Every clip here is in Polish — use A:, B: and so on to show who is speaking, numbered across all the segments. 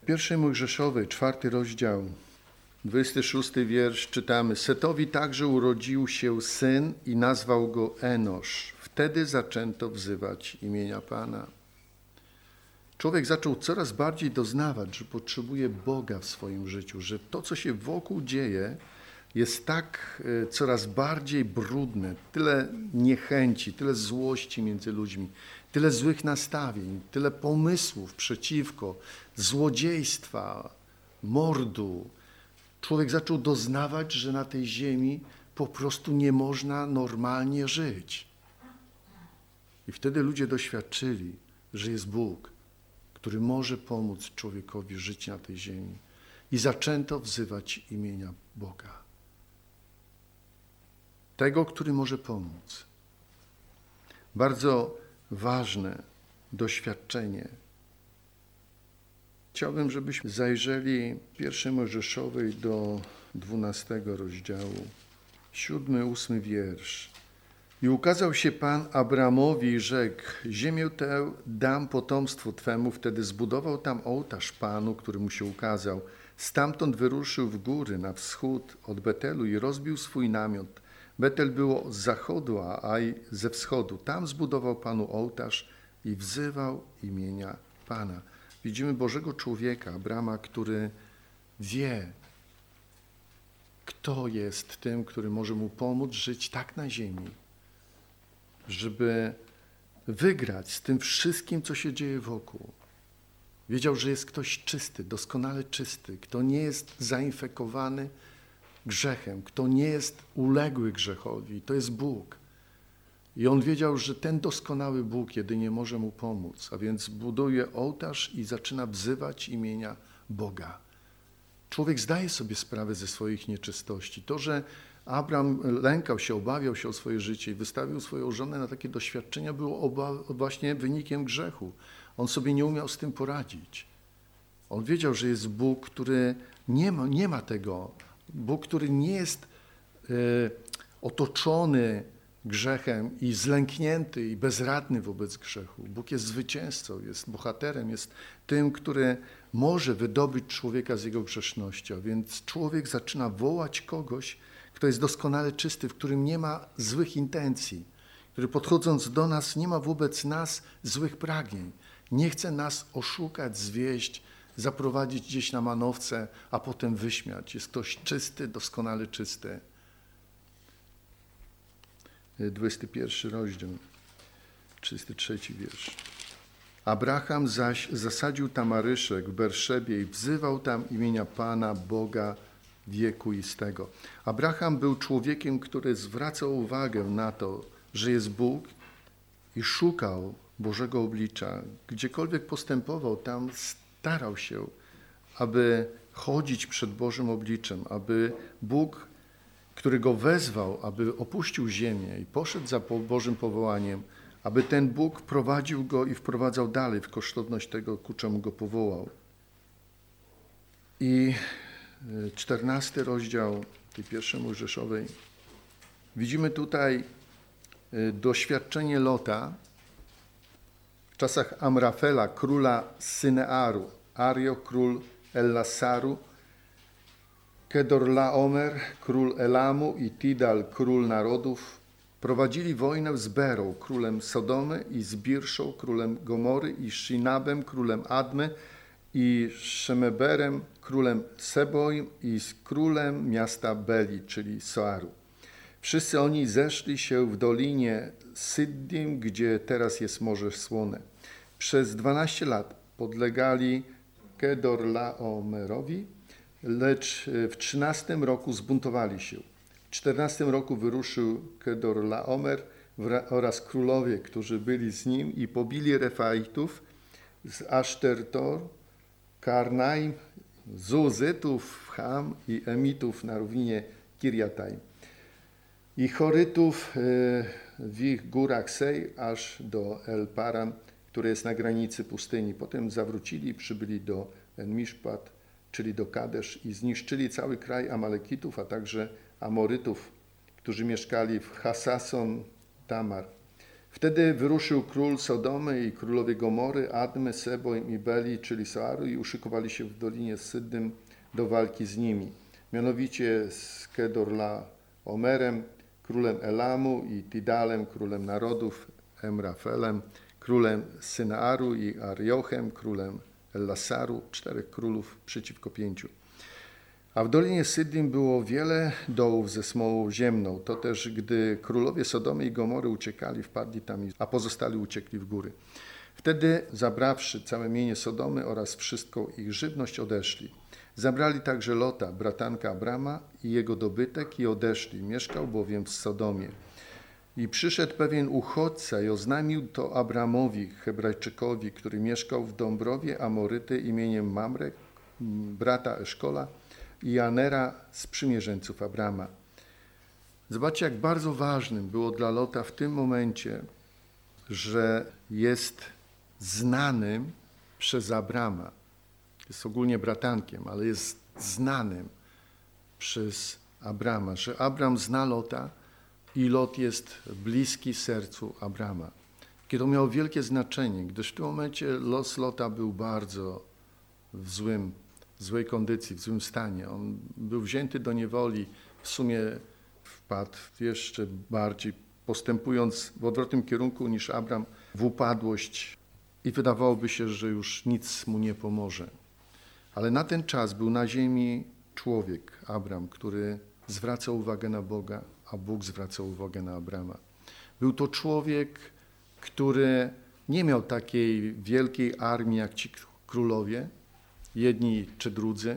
A: pierwszej Mojżeszowej, 4 rozdział, 26 wiersz czytamy: Setowi także urodził się syn i nazwał go Enosz. Wtedy zaczęto wzywać imienia Pana. Człowiek zaczął coraz bardziej doznawać, że potrzebuje Boga w swoim życiu, że to, co się wokół dzieje, jest tak coraz bardziej brudne, tyle niechęci, tyle złości między ludźmi, tyle złych nastawień, tyle pomysłów przeciwko, złodziejstwa, mordu. Człowiek zaczął doznawać, że na tej ziemi po prostu nie można normalnie żyć. I wtedy ludzie doświadczyli, że jest Bóg, który może pomóc człowiekowi żyć na tej ziemi. I zaczęto wzywać imienia Boga. Tego, który może pomóc. Bardzo ważne doświadczenie. Chciałbym, żebyśmy zajrzeli pierwszej Mojżeszowej do 12 rozdziału, 7-8 wiersz. I ukazał się Pan Abramowi i rzekł: ziemię tę dam potomstwu Twemu. Wtedy zbudował tam ołtarz Panu, który mu się ukazał. Stamtąd wyruszył w góry na wschód od Betelu i rozbił swój namiot. Betel było z zachodu, a Aj ze wschodu. Tam zbudował Panu ołtarz i wzywał imienia Pana. Widzimy Bożego człowieka, Abrama, który wie, kto jest tym, który może mu pomóc żyć tak na ziemi, żeby wygrać z tym wszystkim, co się dzieje wokół. Wiedział, że jest ktoś czysty, doskonale czysty, kto nie jest zainfekowany grzechem, kto nie jest uległy grzechowi. To jest Bóg. I on wiedział, że ten doskonały Bóg jedynie może mu pomóc, a więc buduje ołtarz i zaczyna wzywać imienia Boga. Człowiek zdaje sobie sprawę ze swoich nieczystości. To, że Abram lękał się, obawiał się o swoje życie i wystawił swoją żonę na takie doświadczenia, było właśnie wynikiem grzechu. On sobie nie umiał z tym poradzić. On wiedział, że jest Bóg, który nie ma tego. Bóg, który nie jest otoczony grzechem i zlęknięty i bezradny wobec grzechu. Bóg jest zwycięzcą, jest bohaterem, jest tym, który może wydobyć człowieka z jego grzeszności. A więc człowiek zaczyna wołać kogoś, kto jest doskonale czysty, w którym nie ma złych intencji, który podchodząc do nas nie ma wobec nas złych pragnień. Nie chce nas oszukać, zwieść, zaprowadzić gdzieś na manowce, a potem wyśmiać. Jest ktoś czysty, doskonale czysty. 21 rozdział, 33 wiersz. Abraham zaś zasadził tamaryszek w Berszebie i wzywał tam imienia Pana, Boga wiekuistego. Abraham był człowiekiem, który zwracał uwagę na to, że jest Bóg i szukał Bożego oblicza. Gdziekolwiek postępował, tam starał się, aby chodzić przed Bożym obliczem, aby Bóg, który go wezwał, aby opuścił ziemię i poszedł za Bożym powołaniem, aby ten Bóg prowadził go i wprowadzał dalej w kosztowność tego, ku czemu go powołał. I 14 rozdział tej pierwszej Mojżeszowej. Widzimy tutaj doświadczenie Lota w czasach Amrafela, króla Synearu, Ario, król Ellasaru, Kedorlaomer, król Elamu i Tidal, król narodów, prowadzili wojnę z Berą, królem Sodomy i z Birszą, królem Gomory i Shinabem, królem Admy i Szemeberem, królem Seboim i z królem miasta Beli, czyli Soaru. Wszyscy oni zeszli się w dolinie Syddim, gdzie teraz jest Morze Słone. Przez 12 lat podlegali Kedorlaomerowi, lecz w 13 roku zbuntowali się. W 14 roku wyruszył Kedorlaomer oraz królowie, którzy byli z nim i pobili Refaitów z Asztertor, Karnaim, Zuzytów, Ham i Emitów na równinie Kirjatajm i Chorytów w ich górach Sej aż do El Paran, które jest na granicy pustyni. Potem zawrócili i przybyli do En-Miszpat, czyli do Kadesz i zniszczyli cały kraj Amalekitów, a także Amorytów, którzy mieszkali w Hasason Tamar. Wtedy wyruszył król Sodomy i królowie Gomory, Admy, Seboj i Beli, czyli Soaru, i uszykowali się w dolinie Syddym do walki z nimi. Mianowicie z Kedorlaomerem, królem Elamu, i Tidalem, królem narodów, Emrafelem, królem Synaaru, i Ariochem, królem Ellasaru, 4 królów przeciwko 5. A w dolinie Syddim było wiele dołów ze smołą ziemną. To też, gdy królowie Sodomy i Gomory uciekali, wpadli tam, a pozostali uciekli w góry. Wtedy, zabrawszy całe mienie Sodomy oraz wszystką ich żywność, odeszli. Zabrali także Lota, bratanka Abrama, i jego dobytek, i odeszli. Mieszkał bowiem w Sodomie. I przyszedł pewien uchodźca i oznajmił to Abramowi, Hebrajczykowi, który mieszkał w Dąbrowie Amoryty, imieniem Mamre, brata Eszkola, i Anera, sprzymierzeńców Abrama. Zobaczcie, jak bardzo ważnym było dla Lota w tym momencie, że jest znanym przez Abrama. Jest ogólnie bratankiem, ale jest znanym przez Abrama, że Abram zna Lota i Lot jest bliski sercu Abrama. Kiedy to miało wielkie znaczenie, gdyż w tym momencie los Lota był bardzo w złej kondycji, w złym stanie. On był wzięty do niewoli, w sumie wpadł jeszcze bardziej, postępując w odwrotnym kierunku niż Abram, w upadłość, i wydawałoby się, że już nic mu nie pomoże. Ale na ten czas był na ziemi człowiek, Abram, który zwracał uwagę na Boga, a Bóg zwracał uwagę na Abrama. Był to człowiek, który nie miał takiej wielkiej armii jak ci królowie, jedni czy drudzy,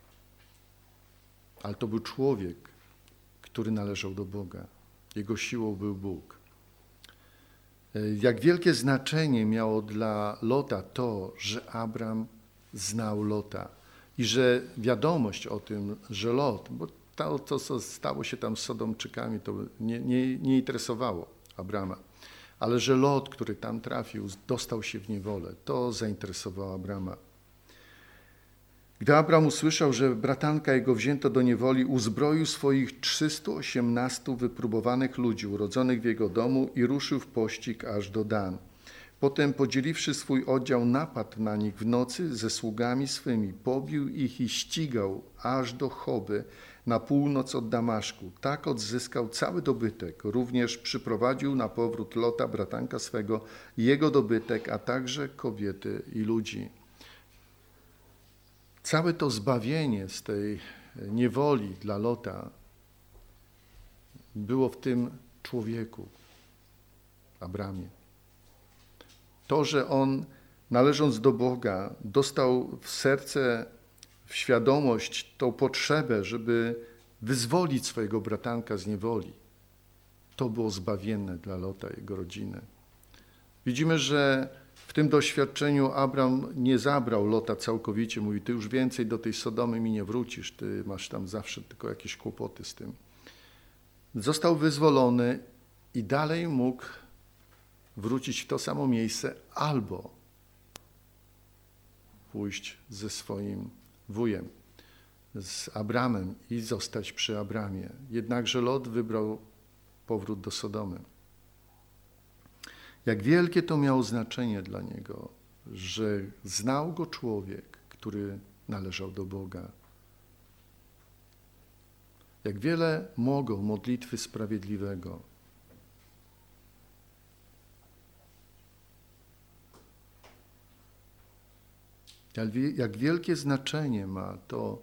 A: ale to był człowiek, który należał do Boga. Jego siłą był Bóg. Jak wielkie znaczenie miało dla Lota to, że Abram znał Lota i że wiadomość o tym, że Lot, bo to, co stało się tam z Sodomczykami, to nie interesowało Abrama, ale że Lot, który tam trafił, dostał się w niewolę, to zainteresowało Abrama. Gdy Abram usłyszał, że bratanka jego wzięto do niewoli, uzbroił swoich 318 wypróbowanych ludzi urodzonych w jego domu i ruszył w pościg aż do Dan. Potem, podzieliwszy swój oddział, napadł na nich w nocy ze sługami swymi, pobił ich i ścigał aż do Choby na północ od Damaszku. Tak odzyskał cały dobytek. Również przyprowadził na powrót Lota, bratanka swego, i jego dobytek, a także kobiety i ludzi. Całe to zbawienie z tej niewoli dla Lota było w tym człowieku, Abramie. To, że on, należąc do Boga, dostał w serce, w świadomość tą potrzebę, żeby wyzwolić swojego bratanka z niewoli, to było zbawienne dla Lota i jego rodziny. Widzimy, że w tym doświadczeniu Abram nie zabrał Lota całkowicie. Mówi, ty już więcej do tej Sodomy mi nie wrócisz, ty masz tam zawsze tylko jakieś kłopoty z tym. Został wyzwolony i dalej mógł wrócić w to samo miejsce albo pójść ze swoim wujem, z Abramem, i zostać przy Abramie. Jednakże Lot wybrał powrót do Sodomy. Jak wielkie to miało znaczenie dla niego, że znał go człowiek, który należał do Boga. Jak wiele mogą modlitwy sprawiedliwego jak wielkie znaczenie ma to,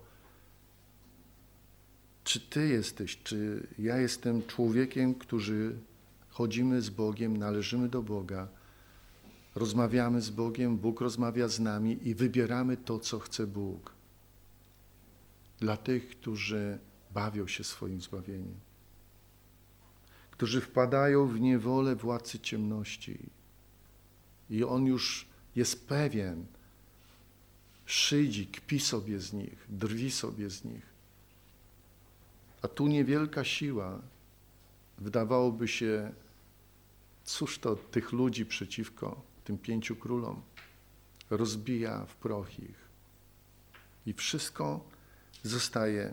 A: czy ty jesteś, czy ja jestem człowiekiem, którzy chodzimy z Bogiem, należymy do Boga, rozmawiamy z Bogiem, Bóg rozmawia z nami i wybieramy to, co chce Bóg. Dla tych, którzy bawią się swoim zbawieniem, którzy wpadają w niewolę władcy ciemności i on już jest pewien, szydzi, kpi sobie z nich, drwi sobie z nich. A tu niewielka siła, wydawałoby się, cóż to tych ludzi przeciwko tym 5 królom, rozbija w proch ich. I wszystko zostaje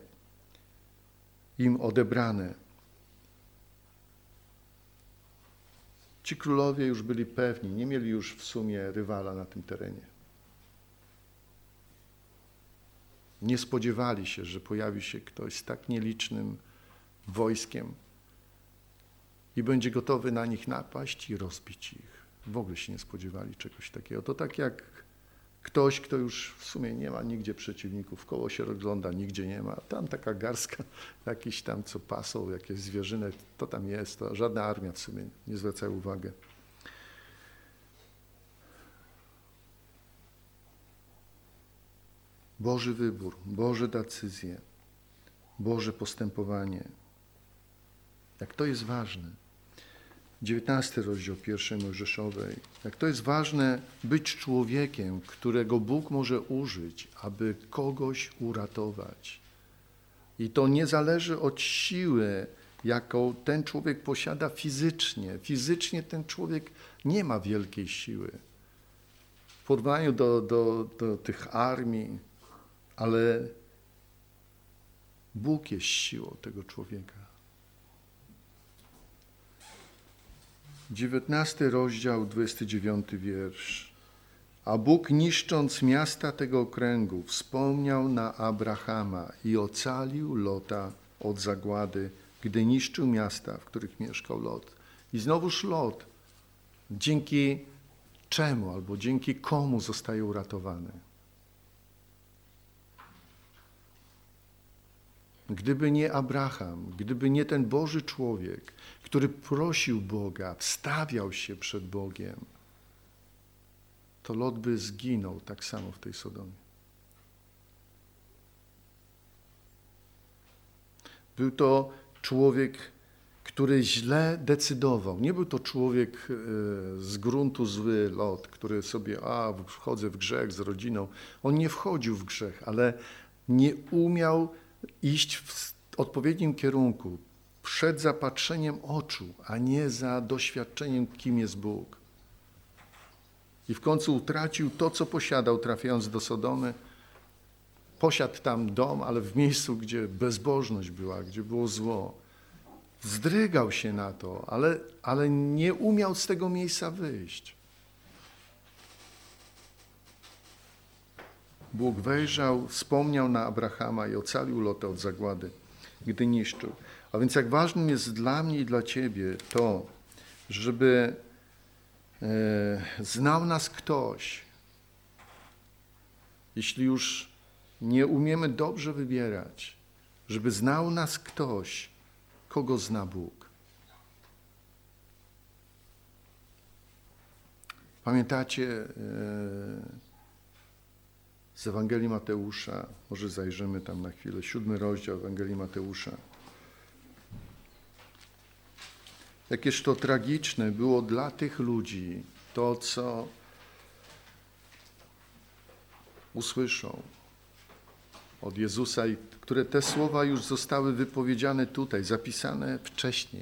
A: im odebrane. Ci królowie już byli pewni, nie mieli już w sumie rywala na tym terenie. Nie spodziewali się, że pojawi się ktoś z tak nielicznym wojskiem i będzie gotowy na nich napaść i rozbić ich. W ogóle się nie spodziewali czegoś takiego. To tak jak ktoś, kto już w sumie nie ma nigdzie przeciwników, koło się rozgląda, nigdzie nie ma. Tam taka garstka jakiś tam, co pasą, jakieś zwierzyny, to tam jest. To żadna armia w sumie nie zwraca uwagi. Boży wybór, Boże decyzje, Boże postępowanie. Jak to jest ważne. 19 rozdział pierwszej Mojżeszowej. Jak to jest ważne być człowiekiem, którego Bóg może użyć, aby kogoś uratować. I to nie zależy od siły, jaką ten człowiek posiada fizycznie. Fizycznie ten człowiek nie ma wielkiej siły. W porównaniu do tych armii, ale Bóg jest siłą tego człowieka. 19 rozdział, 29 wiersz. A Bóg, niszcząc miasta tego okręgu, wspomniał na Abrahama i ocalił Lota od zagłady, gdy niszczył miasta, w których mieszkał Lot. I znowuż Lot, dzięki czemu albo dzięki komu zostaje uratowany? Gdyby nie Abraham, gdyby nie ten Boży człowiek, który prosił Boga, wstawiał się przed Bogiem, to Lot by zginął tak samo w tej Sodomie. Był to człowiek, który źle decydował. Nie był to człowiek z gruntu zły, Lot, który sobie, wchodzę w grzech z rodziną. On nie wchodził w grzech, ale nie umiał iść w odpowiednim kierunku, przed zapatrzeniem oczu, a nie za doświadczeniem, kim jest Bóg. I w końcu utracił to, co posiadał, trafiając do Sodomy. Posiadł tam dom, ale w miejscu, gdzie bezbożność była, gdzie było zło. Wzdrygał się na to, ale nie umiał z tego miejsca wyjść. Bóg wejrzał, wspomniał na Abrahama i ocalił Lota od zagłady, gdy niszczył. A więc jak ważnym jest dla mnie i dla ciebie to, żeby znał nas ktoś. Jeśli już nie umiemy dobrze wybierać, żeby znał nas ktoś, kogo zna Bóg. Pamiętacie z Ewangelii Mateusza, może zajrzymy tam na chwilę, 7 rozdział Ewangelii Mateusza. Jakież to tragiczne było dla tych ludzi to, co usłyszą od Jezusa, i które te słowa już zostały wypowiedziane tutaj, zapisane wcześniej.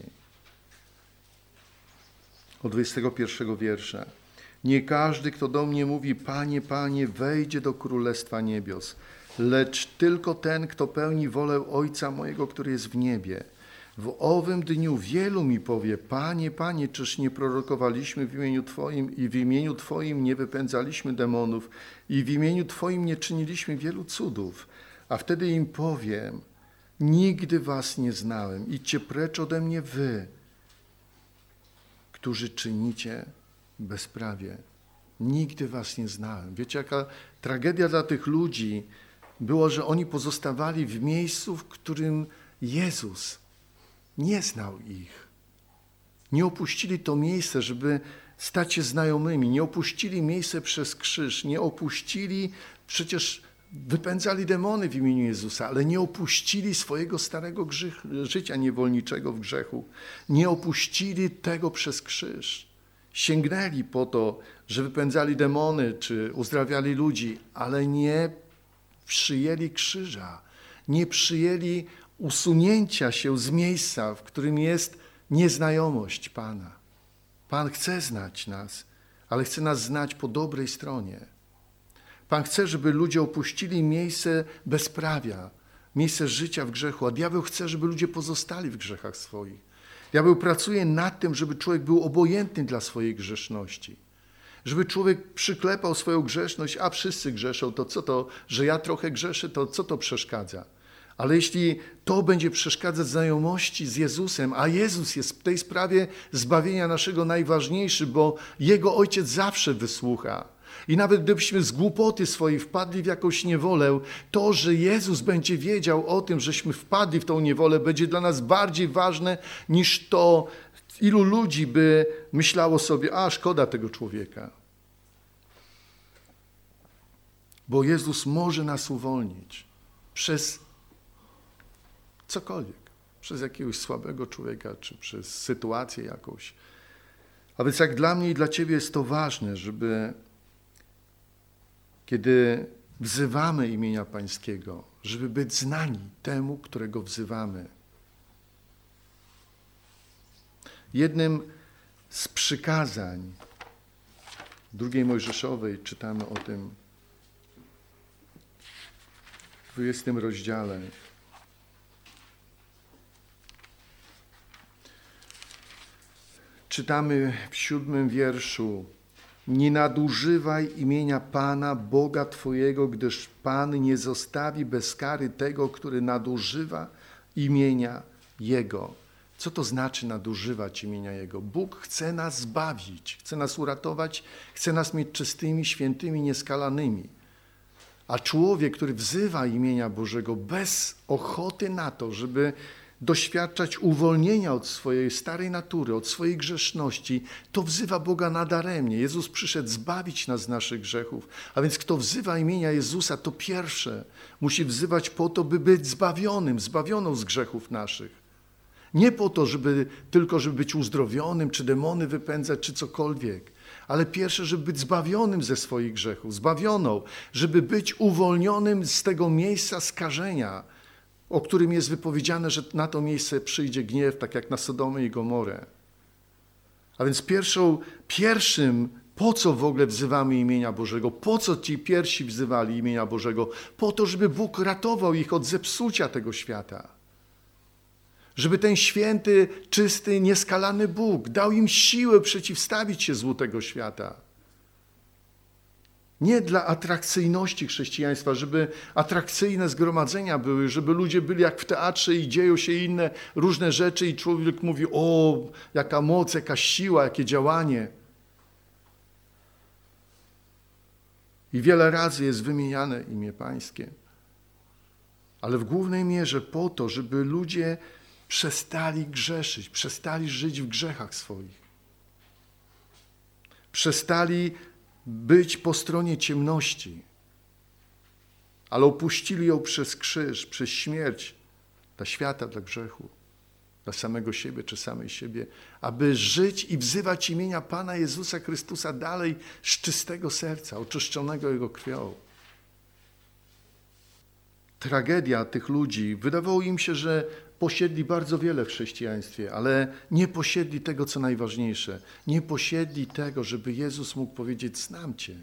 A: Od 21 wiersza. Nie każdy, kto do mnie mówi, Panie, Panie, wejdzie do Królestwa Niebios, lecz tylko ten, kto pełni wolę Ojca mojego, który jest w niebie. W owym dniu wielu mi powie, Panie, Panie, czyż nie prorokowaliśmy w imieniu Twoim i w imieniu Twoim nie wypędzaliśmy demonów i w imieniu Twoim nie czyniliśmy wielu cudów? A wtedy im powiem, nigdy was nie znałem, idźcie precz ode mnie wy, którzy czynicie bezprawie. Nigdy was nie znałem. Wiecie, jaka tragedia dla tych ludzi było, że oni pozostawali w miejscu, w którym Jezus nie znał ich. Nie opuścili to miejsce, żeby stać się znajomymi. Nie opuścili miejsce przez krzyż. Nie opuścili, przecież wypędzali demony w imieniu Jezusa, ale nie opuścili swojego starego życia niewolniczego w grzechu. Nie opuścili tego przez krzyż. Sięgnęli po to, że wypędzali demony czy uzdrawiali ludzi, ale nie przyjęli krzyża. Nie przyjęli usunięcia się z miejsca, w którym jest nieznajomość Pana. Pan chce znać nas, ale chce nas znać po dobrej stronie. Pan chce, żeby ludzie opuścili miejsce bezprawia, miejsce życia w grzechu, a diabeł chce, żeby ludzie pozostali w grzechach swoich. Diabeł pracuje nad tym, żeby człowiek był obojętny dla swojej grzeszności. Żeby człowiek przyklepał swoją grzeszność, a wszyscy grzeszą, to co to, że ja trochę grzeszę, to co to przeszkadza? Ale jeśli to będzie przeszkadzać znajomości z Jezusem, a Jezus jest w tej sprawie zbawienia naszego najważniejszy, bo Jego Ojciec zawsze wysłucha. I nawet gdybyśmy z głupoty swojej wpadli w jakąś niewolę, to, że Jezus będzie wiedział o tym, żeśmy wpadli w tą niewolę, będzie dla nas bardziej ważne niż to, ilu ludzi by myślało sobie, a szkoda tego człowieka. Bo Jezus może nas uwolnić przez cokolwiek, przez jakiegoś słabego człowieka, czy przez sytuację jakąś. A więc jak dla mnie i dla Ciebie jest to ważne, żeby kiedy wzywamy imienia Pańskiego, żeby być znani temu, którego wzywamy. Jednym z przykazań drugiej Mojżeszowej czytamy o tym w 20 rozdziale. Czytamy w 7 wierszu: nie nadużywaj imienia Pana, Boga Twojego, gdyż Pan nie zostawi bez kary tego, który nadużywa imienia Jego. Co to znaczy nadużywać imienia Jego? Bóg chce nas zbawić, chce nas uratować, chce nas mieć czystymi, świętymi, nieskalanymi. A człowiek, który wzywa imienia Bożego bez ochoty na to, żeby doświadczać uwolnienia od swojej starej natury, od swojej grzeszności, to wzywa Boga nadaremnie. Jezus przyszedł zbawić nas z naszych grzechów. A więc kto wzywa imienia Jezusa, to pierwsze musi wzywać po to, by być zbawioną z grzechów naszych. Nie po to, żeby być uzdrowionym, czy demony wypędzać, czy cokolwiek. Ale pierwsze, żeby być zbawionym ze swoich grzechów, zbawioną, żeby być uwolnionym z tego miejsca skażenia, o którym jest wypowiedziane, że na to miejsce przyjdzie gniew, tak jak na Sodomę i Gomorę. A więc pierwszym, po co w ogóle wzywamy imienia Bożego? Po co ci pierwsi wzywali imienia Bożego? Po to, żeby Bóg ratował ich od zepsucia tego świata. Żeby ten święty, czysty, nieskalany Bóg dał im siłę przeciwstawić się złu tego świata. Nie dla atrakcyjności chrześcijaństwa, żeby atrakcyjne zgromadzenia były, żeby ludzie byli jak w teatrze i dzieją się inne różne rzeczy i człowiek mówi, o, jaka moc, jaka siła, jakie działanie. I wiele razy jest wymieniane imię Pańskie. Ale w głównej mierze po to, żeby ludzie przestali grzeszyć, przestali żyć w grzechach swoich. Przestali być po stronie ciemności, ale opuścili ją przez krzyż, przez śmierć dla świata, dla grzechu, dla samego siebie czy samej siebie, aby żyć i wzywać imienia Pana Jezusa Chrystusa dalej z czystego serca, oczyszczonego Jego krwią. Tragedia tych ludzi, wydawało im się, że posiedli bardzo wiele w chrześcijaństwie, ale nie posiedli tego, co najważniejsze. Nie posiedli tego, żeby Jezus mógł powiedzieć, znam Cię.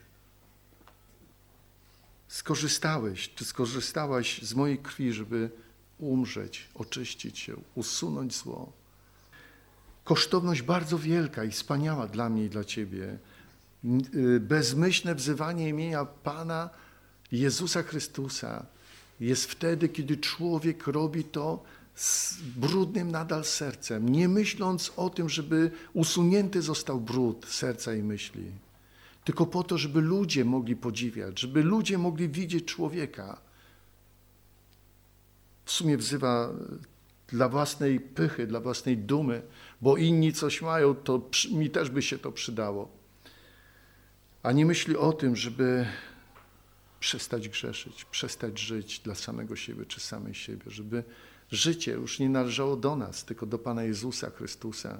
A: Skorzystałeś, czy skorzystałaś z mojej krwi, żeby umrzeć, oczyścić się, usunąć zło. Kosztowność bardzo wielka i wspaniała dla mnie i dla Ciebie. Bezmyślne wzywanie imienia Pana Jezusa Chrystusa jest wtedy, kiedy człowiek robi to z brudnym nadal sercem, nie myśląc o tym, żeby usunięty został brud serca i myśli, tylko po to, żeby ludzie mogli podziwiać, żeby ludzie mogli widzieć człowieka. W sumie wzywa dla własnej pychy, dla własnej dumy, bo inni coś mają, to mi też by się to przydało. A nie myśli o tym, żeby przestać grzeszyć, przestać żyć dla samego siebie czy samej siebie, żeby życie już nie należało do nas, tylko do Pana Jezusa Chrystusa.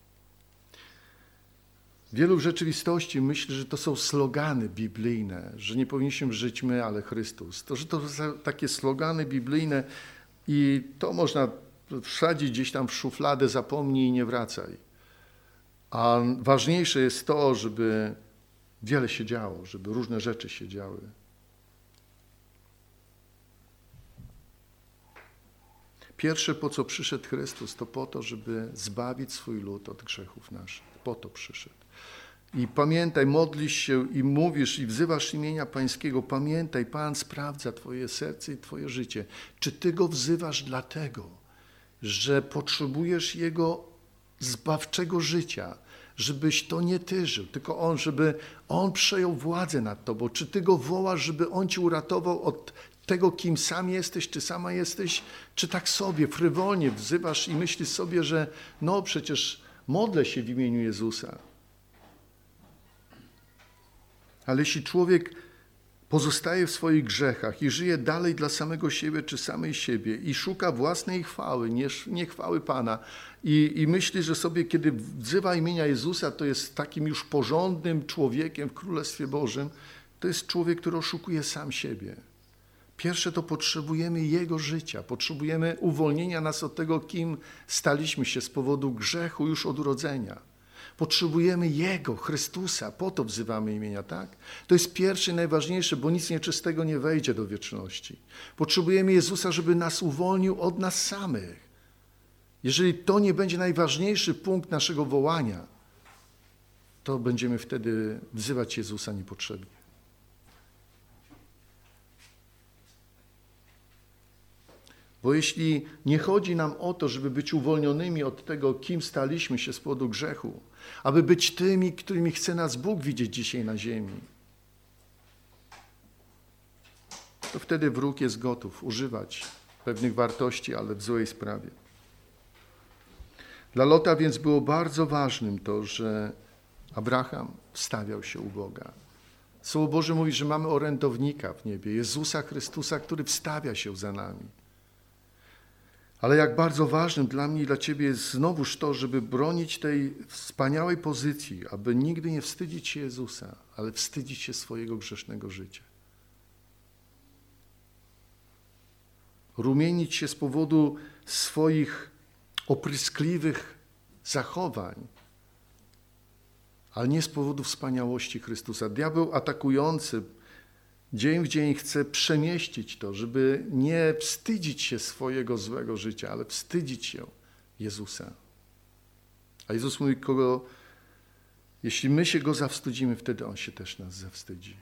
A: Wielu w rzeczywistości myśli, że to są slogany biblijne, że nie powinniśmy żyć my, ale Chrystus. To, że to są takie slogany biblijne i to można wsadzić gdzieś tam w szufladę, zapomnij i nie wracaj. A ważniejsze jest to, żeby wiele się działo, żeby różne rzeczy się działy. Pierwsze, po co przyszedł Chrystus, to po to, żeby zbawić swój lud od grzechów naszych. Po to przyszedł. I pamiętaj, modlisz się i mówisz i wzywasz imienia Pańskiego. Pamiętaj, Pan sprawdza twoje serce i twoje życie. Czy ty Go wzywasz dlatego, że potrzebujesz Jego zbawczego życia, żebyś to nie ty żył, tylko On, żeby On przejął władzę nad tobą. Czy ty Go wołasz, żeby On cię uratował od tego, kim sam jesteś, czy sama jesteś, czy tak sobie frywolnie wzywasz i myślisz sobie, że no przecież modlę się w imieniu Jezusa. Ale jeśli człowiek pozostaje w swoich grzechach i żyje dalej dla samego siebie czy samej siebie i szuka własnej chwały, nie chwały Pana i myśli, że sobie, kiedy wzywa imienia Jezusa, to jest takim już porządnym człowiekiem w Królestwie Bożym, to jest człowiek, który oszukuje sam siebie. Pierwsze to potrzebujemy Jego życia, potrzebujemy uwolnienia nas od tego, kim staliśmy się z powodu grzechu już od urodzenia. Potrzebujemy Jego, Chrystusa, po to wzywamy imienia, tak? To jest pierwsze i najważniejsze, bo nic nieczystego nie wejdzie do wieczności. Potrzebujemy Jezusa, żeby nas uwolnił od nas samych. Jeżeli to nie będzie najważniejszy punkt naszego wołania, to będziemy wtedy wzywać Jezusa niepotrzebnie. Bo jeśli nie chodzi nam o to, żeby być uwolnionymi od tego, kim staliśmy się z powodu grzechu, aby być tymi, którymi chce nas Bóg widzieć dzisiaj na ziemi, to wtedy wróg jest gotów używać pewnych wartości, ale w złej sprawie. Dla Lota więc było bardzo ważnym to, że Abraham wstawiał się u Boga. Słowo Boże mówi, że mamy orędownika w niebie, Jezusa Chrystusa, który wstawia się za nami. Ale jak bardzo ważnym dla mnie i dla Ciebie jest znowuż to, żeby bronić tej wspaniałej pozycji, aby nigdy nie wstydzić się Jezusa, ale wstydzić się swojego grzesznego życia. Rumienić się z powodu swoich opryskliwych zachowań, ale nie z powodu wspaniałości Chrystusa. Diabeł atakujący dzień w dzień chce przemieścić to, żeby nie wstydzić się swojego złego życia, ale wstydzić się Jezusa. A Jezus mówi, jeśli my się Go zawstydzimy, wtedy On się też nas zawstydzi.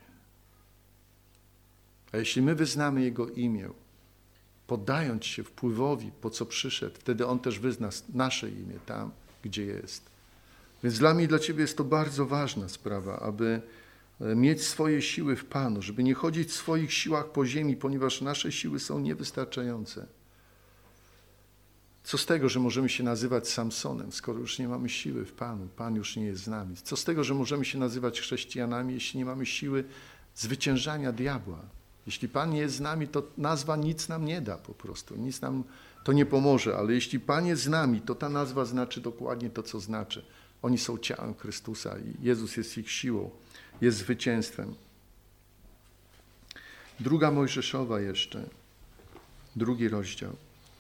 A: A jeśli my wyznamy Jego imię, poddając się wpływowi, po co przyszedł, wtedy On też wyzna nasze imię tam, gdzie jest. Więc dla mnie i dla Ciebie jest to bardzo ważna sprawa, aby mieć swoje siły w Panu, żeby nie chodzić w swoich siłach po ziemi, ponieważ nasze siły są niewystarczające. Co z tego, że możemy się nazywać Samsonem, skoro już nie mamy siły w Panu, Pan już nie jest z nami. Co z tego, że możemy się nazywać chrześcijanami, jeśli nie mamy siły zwyciężania diabła. Jeśli Pan nie jest z nami, to nazwa nic nam nie da po prostu, nic nam to nie pomoże, ale jeśli Pan jest z nami, to ta nazwa znaczy dokładnie to, co znaczy. Oni są ciałem Chrystusa i Jezus jest ich siłą, jest zwycięstwem. Druga Mojżeszowa jeszcze, 2 rozdział,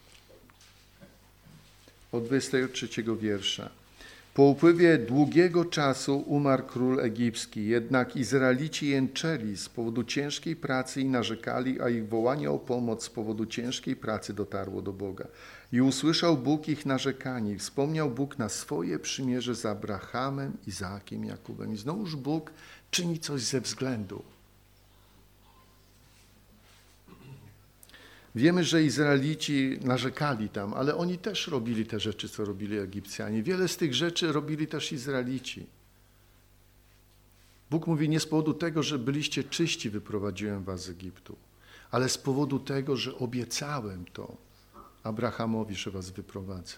A: od 23 wiersza. Po upływie długiego czasu umarł król egipski, jednak Izraelici jęczeli z powodu ciężkiej pracy i narzekali, a ich wołanie o pomoc z powodu ciężkiej pracy dotarło do Boga. I usłyszał Bóg ich narzekanie i wspomniał Bóg na swoje przymierze z Abrahamem, Izaakiem, Jakubem. I znowuż Bóg czyni coś ze względu. Wiemy, że Izraelici narzekali tam, ale oni też robili te rzeczy, co robili Egipcjanie. Wiele z tych rzeczy robili też Izraelici. Bóg mówi, nie z powodu tego, że byliście czyści, wyprowadziłem was z Egiptu, ale z powodu tego, że obiecałem to Abrahamowi, że was wyprowadzę.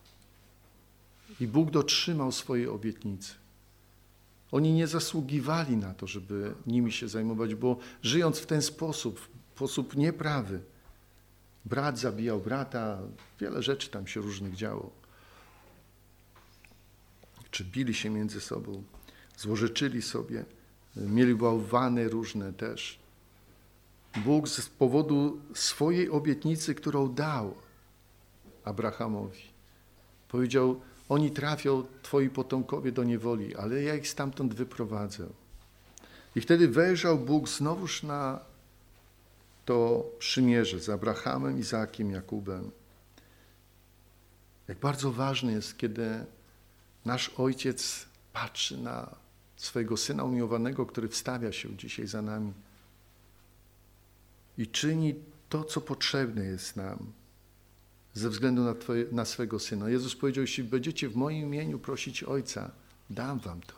A: I Bóg dotrzymał swojej obietnicy. Oni nie zasługiwali na to, żeby nimi się zajmować, bo żyjąc w ten sposób nieprawy, brat zabijał brata, wiele rzeczy tam się różnych działo. Czy bili się między sobą, złorzeczyli sobie, mieli bałwany różne też. Bóg z powodu swojej obietnicy, którą dał Abrahamowi, powiedział, oni trafią, twoi potomkowie, do niewoli, ale ja ich stamtąd wyprowadzę. I wtedy wejrzał Bóg znowuż na to przymierze z Abrahamem, Izaakiem, Jakubem. Jak bardzo ważne jest, kiedy nasz Ojciec patrzy na swojego Syna umiłowanego, który wstawia się dzisiaj za nami i czyni to, co potrzebne jest nam ze względu na swego Syna. Jezus powiedział, jeśli będziecie w moim imieniu prosić Ojca, dam wam to.